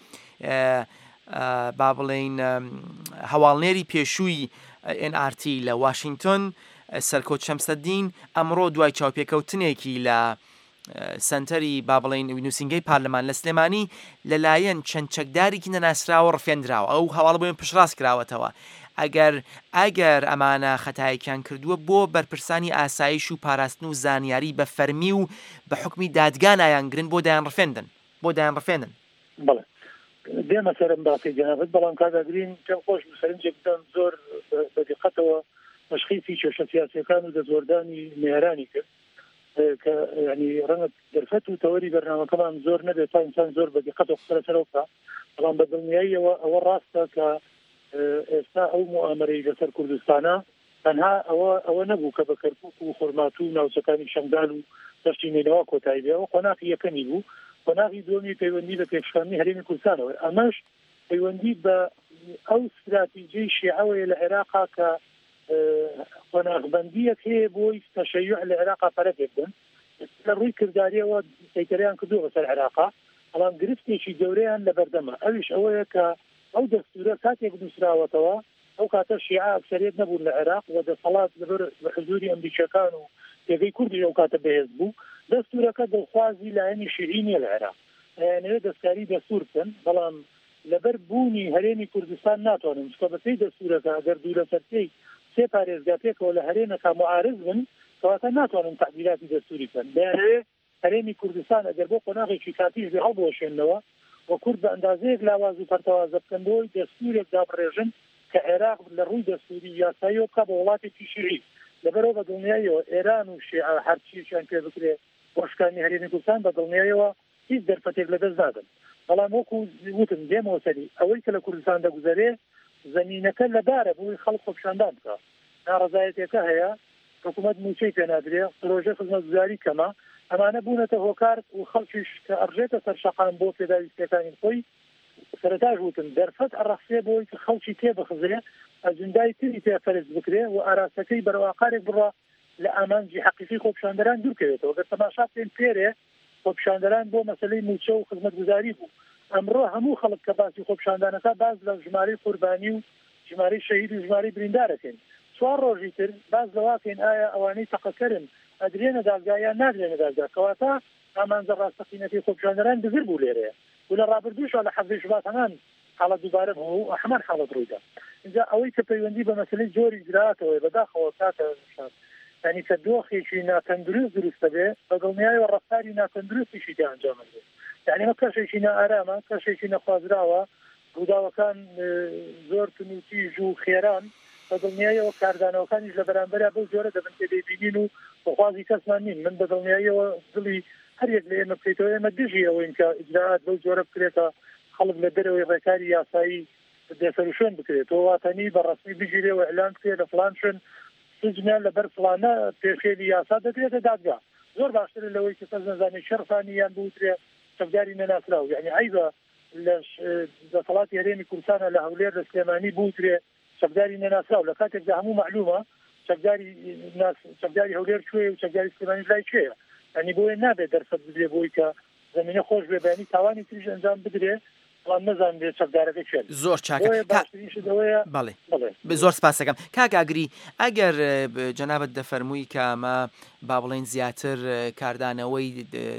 با بڵێن هەواڵنێری پێشووی ئێن ئار تی لە واشنگتن سەرکۆت شەمسەدین ئەمڕۆ دوای چاوپێکەوتنێکی لە سنتەری با بڵێن نووسینگەی پارلەمان لە سلێمانی لەلایەن چەند چەکدارێکی نەناسراوە ڕفێنراوە ئەو هەواڵە بۆیان پشتڕاست کراوەتەوە ئەگەر ئەگەر ئەمانە خەتایەکیان کردووە بۆ بەرپرسانی ئاسایش و پاراستن و زانیاری بە فەرمی و بە حکمی دادگان ئایانگرن بۆ دایان ڕفێندن بۆ دایان ڕفێنن
بەڵێ دێمە سەرم باسی جەنابەت بەڵام کاگرین کەم خۆش سەرنجێکتان زۆر بەدقەتەوە تشخیصی کێشە سیاسیەکان و دەزوەردانی نێرانی کرد کە ینی ڕەنگە دەرفەت و تەوەری بەرنامەکەمان زۆر نەبێت تا ئینسان زۆر بەدقەت و قسە لەسەرەوە بکە بەڵام بە دڵنیاییەوە ئەوە ڕاستە کە ئێستا ئەو موامەرەی لەسەر کوردستانە تەنها ئەوە ئەوە نەبوو کە بە کەرکووک و خورمات و ناوچەکانی شەنگال و دەشتینێنەوە کۆتایی بێ ئەوە قۆناغی یەکەمی بوو قۆناغی دووەمی پەیوەندی بە پێشکانی هەرێمی کوردستانەوە ئەمەش پەیوەندی بە ئەو استراتیجیی شیعەوەیە لە عێراقا کە قۆناغبەندیەک هەیە بۆی تەشەیوع لە عێراقا پەرەپێ بن لە ڕووی کرداریەوە سەیتەریان کردووە بەسەر عێراقا بەڵام گرفتێکی گەورەیان لە بەردەمە ئەویش ئەوەیە کە ئەو دەستورە کاتێک نووسراوەتەوە ئەو کاتە شیعە ئەکسەریەت نەبوون لە عێراق و دەسەڵات لەبەر بە حزوری ئەمریکیەکان و یەکەی کوردی ئەو کاتە بەهێز بوو دەستورەکە دڵخوازی لایەنی شیعی نییە لە عێراق یانەوێت دەستکاری دەستور بکەن بەڵام لەبەر بوونی هەرێمی کوردستان ناتوانن چکە بەپێی دەستورەکە ئەگەر دوو لەسەر پێی سێ پارێزگا پێکەوە لە هەرێمەکە معارض بن کەواتە ناتوانن تعدیلاتی دەستوری بکەن دەیانەوێت هەرێمی کوردستان ئەگەر بۆ قۆناغێکی کاتیش بێ هەڵبوەشێنەوە و کورد بە ئەندازەیەک لاواز و پەرتەوازە بکەندەوەی دەستورێک دابڕێژن کە عێراق لە ڕووی دەستوری یاساییەوە بکە بە وڵاتێکی شیعی لەبەرەوە بە دڵنیاییەوە ئێران و شیعە هەرچیشیان پێ بکرێت بۆشکانی هەرێمی کوردستان بە دڵنیاییەوە هیچ دەرفەتێک لەدەست نادەن بەڵام وەکو وتم دێمەوە سەری ئەوەی کە لە کوردستان دەگوزارێ زمینەکە لەدارە بۆی خەڵک خۆپیشاندان بکە ناڕەزایەتێکە هەیە حکوومەت موچەی پێ نادرێ پرۆژە خزمەتگوزاری کەمە ئەمانە بوونەتە هۆکار و خەڵکیش کە ئەڕژێتە سەر شەقام بۆ پێداویستەکانی خۆی سەرەتاش وتم دەرفەت ئەڕەخسێ بۆی کە خەڵکی تێ بخزرێ ئەجندای تری تێ فەرز بکرێ و ئاراستەکەی بەرەواقارێک بڕە لە ئامانجی حەقیقی خۆپیشاندەران دوورکەوێتەوە گەر تەماشا پێن پێرێ خۆپیشاندەران بۆ مەسەلەی موچە و خزمەتگوزاری بوو ئەمڕۆ هەموو خەڵک کە باسی خۆپیشاندانەکە باز لە ژمارەی قوربانی و ژمارەی شەهید و ژمارەی بریندارەکەن چوار ڕۆژی تر باز لەواکەین ئایا ئەوانەی تەقەکەرن ئەدرێنە دادگا یان نادرێنە دادگا کەواتە ئامانجە ڕاستەقینەتی خۆپیشاندەران دزر بوو لێرەیە و لە ڕابردووشە لە حەزبی شوبات هەمان حاڵەت دووبارە بوو هەمان حاڵەت ڕوویدا اینجا ئەوەی کە پەیوەندی بە مەسلەی جۆری اجراءاتەوە بەداخەوە کاتە ینی کە دۆخێکی ناتەندروست دروستە بێ بەدڵنیایەوە ڕەفتاری ناتەندروستیشی تێ ئەنجام بدرێت یعنی ئەمە کەشێکی نائارامە کەشێکی نەخوازراوە ڕووداوەکان زۆر تونوتیژ و خێران بەدڵنیایەوە کاردانەوەکانیش لە بەرامبەرە بەو جۆرە دەبن پێ دەبینین و بەخوازی کەسمان نین من بەدڵنیایەوە دڵی هەرێک لە ئێمە بکەیتەوە ئێمە دژی ئەوەین کە ئیجراءات بەو جۆرە بکرێتە خەڵک لە دەرەوەی ڕێکاری یاسایی دێسەرشۆن بکرێت تۆ واتەنی بەڕەسمی بگیرێ و ئەلان بکرێت لە فڵان شوێن سجنیان لەبەر فڵانە پێشێلی یاسا دەکرێتە دادگا زۆر باشتر لەوەی کە کەس نەزانێت شەرفانی یان بوترێ شەفداری نەناسراو یعنی عیبە لە دەسەڵاتی هەرێمی کوردستانە لە هەولێر لە سلێمانی بوترێ شەفداری نەناسراو لە کاتێکدا هەموو معلومە شەفداری شەفداری هەولێر کوێ و شەفداری سلێمانی لای کوێیە ینی بۆیە نابێت دەرفەت بدرێ بۆی کە زمینە خۆش بێ بەیانی تاوانی تریش ئەنجام بدرێ
زۆر چاکە زۆر سپاس دەکەم کاک ئاگری ئەگەر جەنابەت دەفەرمووی کە ئەمە با بڵێن زیاتر کاردانەوەی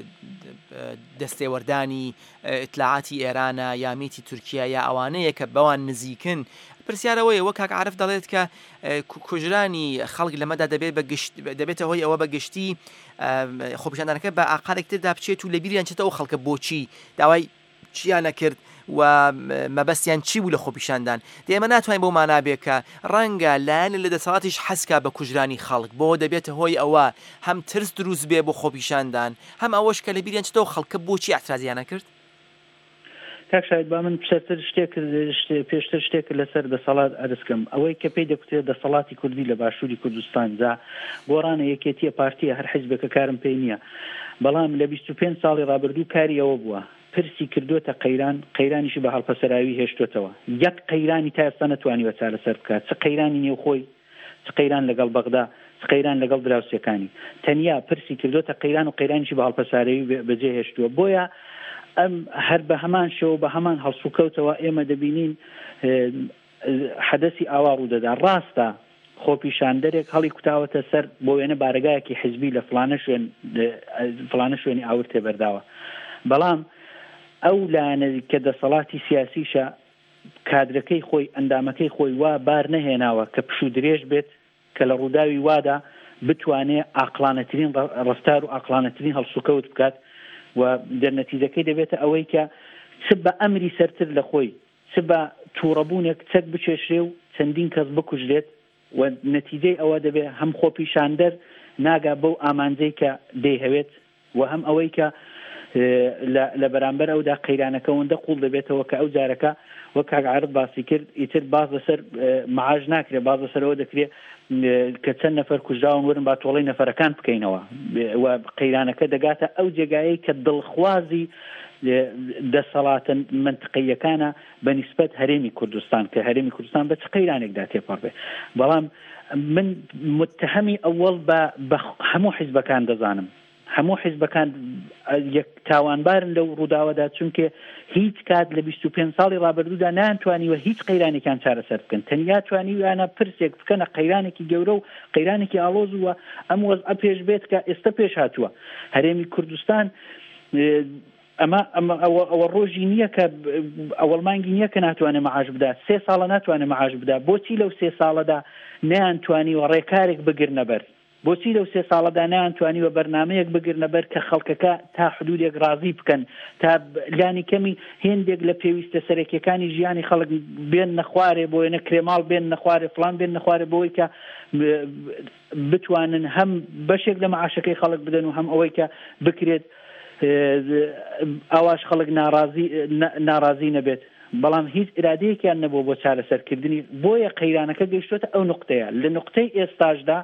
دەستێوەردانی ئیطلاعاتی ئێرانە یامیتی تورکیا یا ئەوانەیە کە بەوان نزیکن پرسیارەوەی وە کاک عارف دەڵێت کە کوژرانی خەڵک لەمەدا دەبێت دەبێتە هۆی ئەوە بەگشتی خۆپیشاندانەکە بە ئاقالێکتردا بچێت و لە بیریان چێتەوە خەڵکە بۆچی داوای چیان نەکرد و مەبەستیان چی بوو لە خۆپیشاندان دێمە ناتوانین بۆ مانابێ کە ڕەنگە لایەن لە دەسەڵاتیش حەسکا بە کوژرانی خەڵک بۆ دەبێتە هۆی ئەوە هەم ترس دروست بێ بۆ خۆپیشاندان هەم ئەوەش کە لە بیریان چێتەوە خەڵکە بۆچی ئەترازیان نەکرد
کاک شاید با من پشتر شتێک پێشتر شتێک لەسەر دەسەڵات ئەرزکەم ئەوەی کە پێی دەکوتێت دەسەڵاتی کوردی لە باشووری کوردستان جا گۆڕانە یەکێتیە پارتیە هەر حیزبێکە کارم پێی نییە بەڵام لە بیست و پێنج ساڵی ڕابردوو کاری ئەوە بووە پرسی کردوتە قەیران قەیرانیشی بە هەڵپەسەراوی هێشتوتەوە یەک قەیرانی تا ئێستا نەتوانیوە چارەسەر بکات چ قەیرانی نێو خۆی چ قەیران لەگەڵ بەغدا چ قەیران لەگەڵ دراوسەکانی تەنیا پرسی کردوتە قەیران و قەیرانیشی بە هەڵپەساراوی بەجێ هێشتووە بۆیە ئەم هەر بە هەمان شەوە بە هەمان هەڵسوکەوتەوە ئێمە دەبینین حەدەسی ئاوا ڕوودەدا ڕاستە خۆپیشاندەرێک هەڵی کوتاوەتە سەر بۆ وێنە بارگایەکی حزبی لە فلانە شوێن فلانە شوێنی ئاور تێبەرداوە بەڵام ئەو لایەنە کە دەسەڵاتی سیاسیشە کادرەکەی خۆی ئەندامەکەی خۆی وا بار نەهێناوە کە پشوو درێژ بێت کە لە ڕووداوی وادا بتوانێت ئاقلانەترین ڕفتار و ئاقلانەترین هەڵسوکەوت بکات و دەرنەتیجەکەی دەبێتە ئەوەی کە چ بە ئەمری سەرتر لە خۆی چ بە تووڕەبوونێک چەک بچێشرێ و چەندین کەس بکوژرێت و نەتیجەی ئەوە دەبێت هەم خۆپیشاندەر ناگا بەو ئامانجەی کە دەیهەوێت و هەم ئەوەی کە لە بەرامبەر ئەودا قەیرانەکەەوەندە قوڵ دەبێتەوە کە ئەو جارەکە وەک کاک عارف باسی کرد ئیتر باز لەسەر معاژ ناکرێت باز لەسەرەوە دەکرێت کە چەند نەفەر کوژراون وەرن با تۆڵەی نەفەرەکان بکەینەوە و قەیرانەکە دەگاتە ئەو جێگایی کە دڵخوازی دەسەڵاتە منتقیەکانە بەنسبەت هەرێمی کوردستان کە هەرێمی کوردستان بە چ قەیرانێکدا تێپەڕ بێ بەڵام من متهمی ئەوەڵ بە هەموو حیزبەکان دەزانم هەموو حیزبەکان یەک تاوانبارن لەو ڕووداوەدا چونکە هیچ کات لە بیست و پێنج ساڵی ڕابردوودا نانتوانیوە هیچ قەیرانێکیان چارەسەر بکەن تەنیا توانیویانە پرسێک بکەنە قەیرانێکی گەورە و قەیرانێکی ئاڵۆز وە ئەم وەزعە پێش بێت کە ئێستا پێش هاتووە هەرێمی کوردستان ئەمە ئەوە ڕۆژی نییە کە ئەوەڵمانگی نییە کە ناتوانێت مەعاش بدا سێ ساڵە ناتوانێت مەعاش بدا بۆچی لەو سێ ساڵەدا نەیانتوانیوە ڕێکارێک بگرنە بەر بۆچی لەو سێ ساڵەدا نەیانتوانیوە بەرنامەیەک بگرنە بەر کە خەڵکەکە تا حدودێک ڕازی بکەن تا لانی کەمی هێندێک لە پێویستە سەرەکیەکانی ژیانی خەڵک بێن نەخوارێ بۆیە کرێماڵ بێن نەخوارێ فلان بێن نەخوارێ بۆی کە بتوانن هەم بەشێک لە مەعاشەکەی خەڵک بدەن و هەم ئەوەی کە بکرێت ئاواش خەڵک ناڕازی ناڕازی نەبێت بەڵام هیچ ئرادەیەکیان نەبوو بۆ چارەسەرکردنی بۆیە قەیرانەکە گەیشتوتە ئەو نقطەیە لە نقطەی ئێستاشدا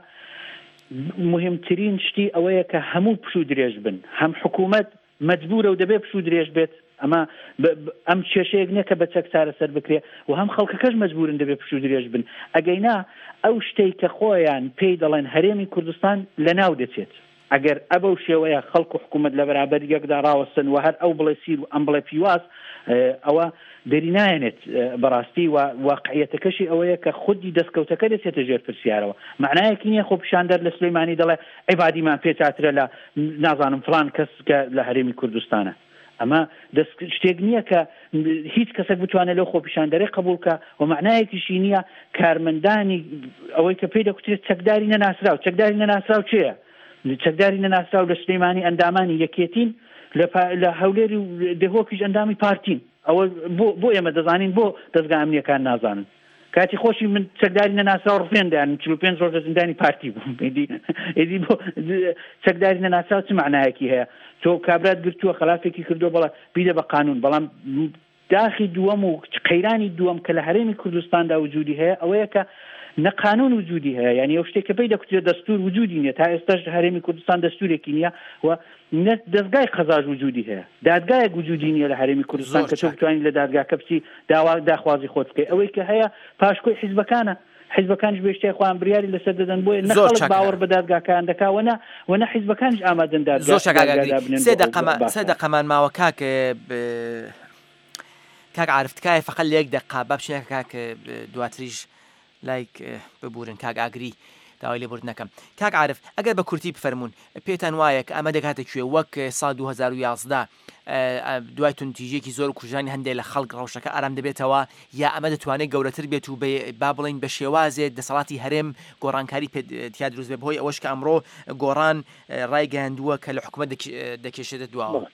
مهمترین شتی ئەوەیە کە هەموو پشوو درێژ بن هەم حکوومەت مەجبورە و دەبێت پشوو درێژ بێت ئەمە ئەم کێشەیەک نییە کە بە چەک چارەسەر بکرێ و هەم خەڵکەکەش مەجبورن دەبێت پشوو درێژ بن ئەگەینا ئەو شتەی کە خۆیان پێی دەڵێن هەرێمی کوردستان لەناو دەچێت ئەگەر ئەبە و شێوەیە خەڵک و حکوومەت لە بەرابەر یەکدا ڕاوەستن و هەر ئەو بڵێ سیر و ئەم بڵێ پیواز ئەوە دەری نایەنێت بەڕاستی و واقعیەتەکەشی ئەوەیە کە خودی دەستکەوتەکە دەچێتە ژێر پرسیارەوە معنایەکی نییە خۆپیشاندەر لە سلەیمانی دەڵێ عیبادیمان پێچاترە لە نازانم فلان کەس کە لە هەرێمی کوردستانە ئەمە دەست شتێک نییە کە هیچ کەسێک بتوانێت لەو خۆپیشاندەرەی قبولکە و معنایەکیشی نییە کارمەندانی ئەوەی کە پێی دەکوترێت چەکداری نەناسراو چەکداری نەناسراو چییە؟ چەکداری نەناسراو لە سلەیمانی ئەندامانی یەکێتین لە هەولێری و دهۆکیش ئەندامی پارتین ئەوە بۆ ئێمە دەزانین بۆ دەستگا ئەمنیەکان نازانن کاتی خۆشی من چەکداری نەناسراو ڕفێندیان چل و پێنج ڕۆژ لە زیندانی پارتی بووم ئیدی بۆ چەکداری نەناسراو چ معنایەکی هەیە تۆ کابرات گرتووە خلافێکی کردو بەڵام بیدە بە قانون بەڵام داخی دووەم و قەیرانی دووەم کە لە هەرێمی کوردستاندا وجودی هەیە ئەوەیە کە نەقانون وجودی هەیە یعنی ئەو شتێک کە پێی دەکوترێت دەستور وجودی نییە تا ئێستاش هەرێمی کوردستان دەستورێکی نییە و دەستگای قەزاژ وجودی هەیە دادگایەک وجودی نییە لە هەرێمی کوردستان کە تۆ بتوانیت لە دادگاکە بچی داوا داخوازی خۆت بکەی ئەوەی کە هەیە پاشکۆی حیزبەکانە حیزبەکانش بێشتای خۆیان بریاری لەسەر دەدەن بۆیە نەخەڵک باوەڕ بە دادگاکان دەکاوەنە و نە حیزبەکانش ئامادەن دادگا
سێ دقەمان ماوە کاک کاک عارف تکایە فقط لە یەک دقا با بچینە کاک دواتریش لایک ببورن کاک ئاگری داوای لێبورد نەکەم کاک عارف ئەگەر بە کورتی بفەرمونون پێتان وایە کە ئەمە دەکاتە کوێ وەک ساڵ دوو هەزار و یازدە دوای تونتیژێکی زۆر و کوژانی هەندێک لە خەڵک ڕەوشەکە ئارام دەبێتەوە یا ئەمە دەتوانێت گەورەتر بێت و با بڵین بە شێوازێت دەسەڵاتی هەرێم گۆڕانکاری پێیا دروست بێت بەهۆی ئەوەش کە ئەمڕۆ گۆڕان ڕایگەیاندووە کە لە حکومەت دەکێشێتە دواوە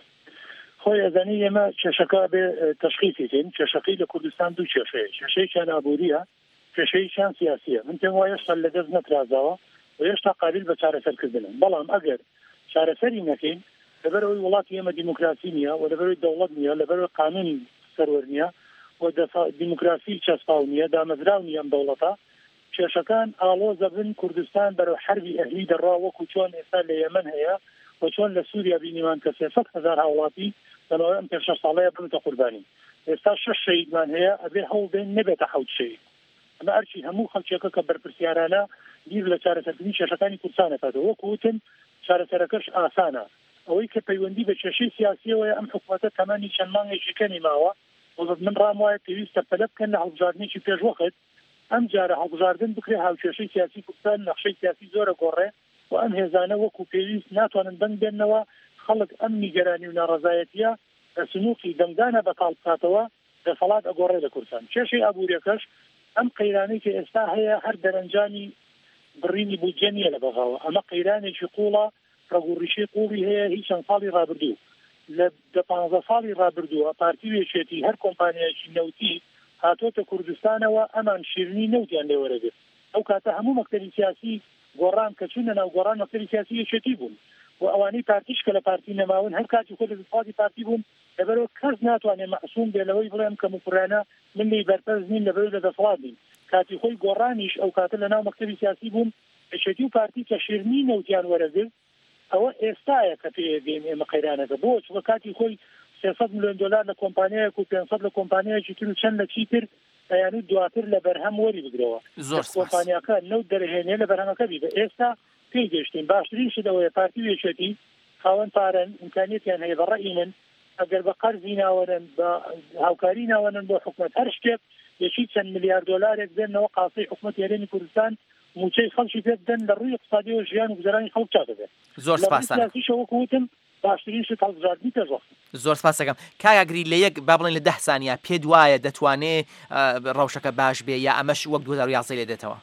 خۆی ئەزانی ئێمە کێشەکە بێ تەشخیصیتین کێشەکەی لە کوردستان دوو کێشەیە کێشەیەکیان ئابووریە کێشەیەکیان سیاسیە من پێم وایە هێشتا لەدەست نەترازاوە و هێشتا قابل بە چارەسەرکردنن بەڵام ئەگەر چارەسەری نەکەین لەبەرەوەی وڵاتی ئێمە دیموکراسی نییە و لەبەرەوەی دەوڵەت نییە لەبەرەوەی قانونی سەروەر نییە و دیموکراسی چەسپاو نییە دامەزراو نییە ئەم دەوڵەتە کێشەکان ئاڵۆزە بن کوردستان بەرەو حربی ئەهلی دەڕا وەکو چۆن ئێستا لە یەمەن هەیە و چۆن لە سووریا بینیمان کە سێسەد هەزار هاوڵاتی لەمەوەی ئەم پێش شەش ساڵەیە بنتە قوربانی ئێستا شەش شەهیدمان هەیە ئەبێ هەوڵ بێن نەبێتە حەوت شەهید ئەمە ئەرچی هەموو خەڵکێکە کە بەرپرسیارانە بیر لە چارەسەرکردنی کێشەکانی کوردستانە کاتەوە وەکو وتن چارەسەرەکەش ئاسانە ئەوەی کە پەیوەندی بە کێشەی سیاسیەوەیە ئەم حکوومەتە تەمەنی چەند مانگێکی کەمی ماوە من ڕام وایە پێویستە پەلە بکەن لە هەڵبژاردنێکی پێش وەخت ئەم جارە هەڵبژاردن بکرێ هاوکێشەی سیاسی کوردستان نەخشەی سیاسی زۆرە گۆڕێ و ئەم هێزانە وەکو پێویست ناتوانن بەند بێنەوە خەڵک ئەم نیگەرانی و ناڕەزایەتیە بە سنووقی دەنگدانە بەتاڵ بکاتەوە دەسەڵات ئەگۆڕێ لە کوردستان کێشەی ئابوووریەکەش ئەم قەیرانەی کە ئێستا هەیە هەر دەرەنجامی بڕینی بودجە نییە لە بەغاوە ئەمە قەیرانێکی قوڵە ڕەگوڕیشەی قوڵی هەیە هیچ چەند ساڵی ڕابردوو لە دە پانزە ساڵی ڕابردووە پارتی وێچێتی هەر کۆمپانیایکی نەوتی هاتۆتە کوردستانەوە ئەمان شیرنی نەوتیان لێ وەرەگرت ئەو کاتە هەموو مەکتەبی سیاسی گۆڕان کە چوونە ناو گۆڕان مەکتەبی سیاسی یەکێتی بوون و ئەوانەی پارتیش کە لە پارتی نەماون هەر کاتی خۆ لە دەسەڵاتی پارتی بوون لەبەرەوە کەس ناتوانێت مەعسووم بێ لەوەی بڵێم کە مفرانە من لێی بەرپەرز نین لەبەرەوەی لە دەسەڵات بین کاتی خۆی گۆڕانیش ئەو کاتە لە ناو مەکتەبی سیاسی بوون یەکێتی و پارتی کە شیرنی نەوتیان وەرەگرت ئەوە ئێستایە کە پێدێن ئێمە قەیرانەکە بۆ چوە کاتی خۆی سێسەد میلیۆن دلار لە کۆمپانیایەک و پێنجسەد لە کۆمپانیایەکی تر و چەند لە چیتر یعنی دواتر لە بەرهەم وەری بگرەوە کۆمپانیاکە نەوت دەرهێنێ لە بەرهەمەکە بی بە ئێستا پێی گەشتین باشترین شتەوەیە پارتی وێچێتی خاوەن پارەن ئیمکانیەتیان هەیە بەڕێی من ئەگەر بە قەرزی ناوەرن بە هاوکاری ناوەرن بۆ حکومەت هەر شتێک یەکی چەند میلیارد دۆلارێک بێنەوە قاسەی حکومەت هێرێمی کوردستان موچەی خەڵکی پێ بدەن لە ڕووی اقتصادی و ژیان و گوزەرانی خەڵک چاکەبێت
زۆر سپاس
وەکوتم باشترین شت هەڵبژاردننی پێشوەخت
زۆر سپاس دەکەم کاگری لە یەک با بڵێن لە ده سانیا پێت وایە دەتوانێت ڕەوشەکە باش بێ یا ئەمەش وەک دوو هەزار و یازدە لێ دێتەوە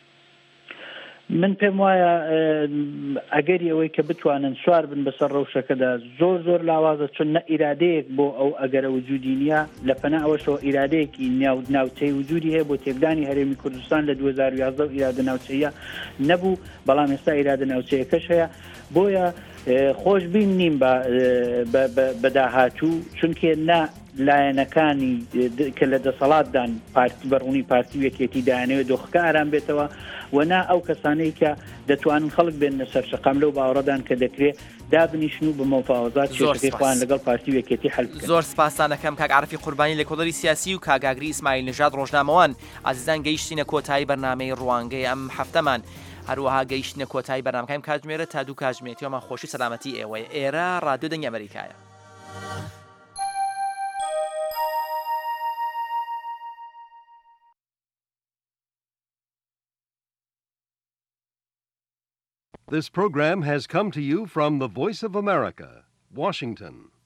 من پێم وایە ئەگەری ئەوەی کە بتوانن سوار بن بەسەر ڕەوشەکەدا زۆر زۆر لاوازە چون نە ئیرادەیەک بۆ ئەو ئەگەرە وجودی نییە لە پەنا ئەوەشەوە ئیرادەیەکی ناوچەی وجودی هەیە بۆ تێکدانی هەرێمی کوردستان لە دوو هەزار و یازدە و ئیرادە ناوچەیە نەبوو بەڵام ئێستا ئیرادە ناوچەیەکەش هەیە بۆیە خۆشببین نیم بە داهاتوو چونکە نا لایەنەکانی کە لە دەسەڵاتدان پارتی بەڕوونی پارتی وێکێتی دایانەوێت دۆخەکە ئارام بێتەوە ونا ئەو کەسانەی کە دەتوانن خەڵک بێنە سەر شەقام لەو باوەڕەدان کە دەکرێت دابنیشن و بە مۆفاوەزات شێتەکەی خۆیان لەگەڵ پارتی وێکێتی حەل بکەن.
زۆر سپاسانەکەم کاک عارفی قوربانی لە کۆڵەری سیاسی و کاگاگری ئیسماعیل نژاد ڕۆژنامەوان ئازیزان گەیشتینە کۆتایی بەرنامەی ڕوانگەی ئەم هەفتەمان هەروەها گەیشتنە کۆتایی بەرنامەکەم کاتژمێرە تا دوو کاتژمێرەوەمان خۆشی سەلامەتی ئێوەیە ئێرە ڕادیۆ دەنگی ئەمریکایە.
This program has come to you from the Voice of America, Washington.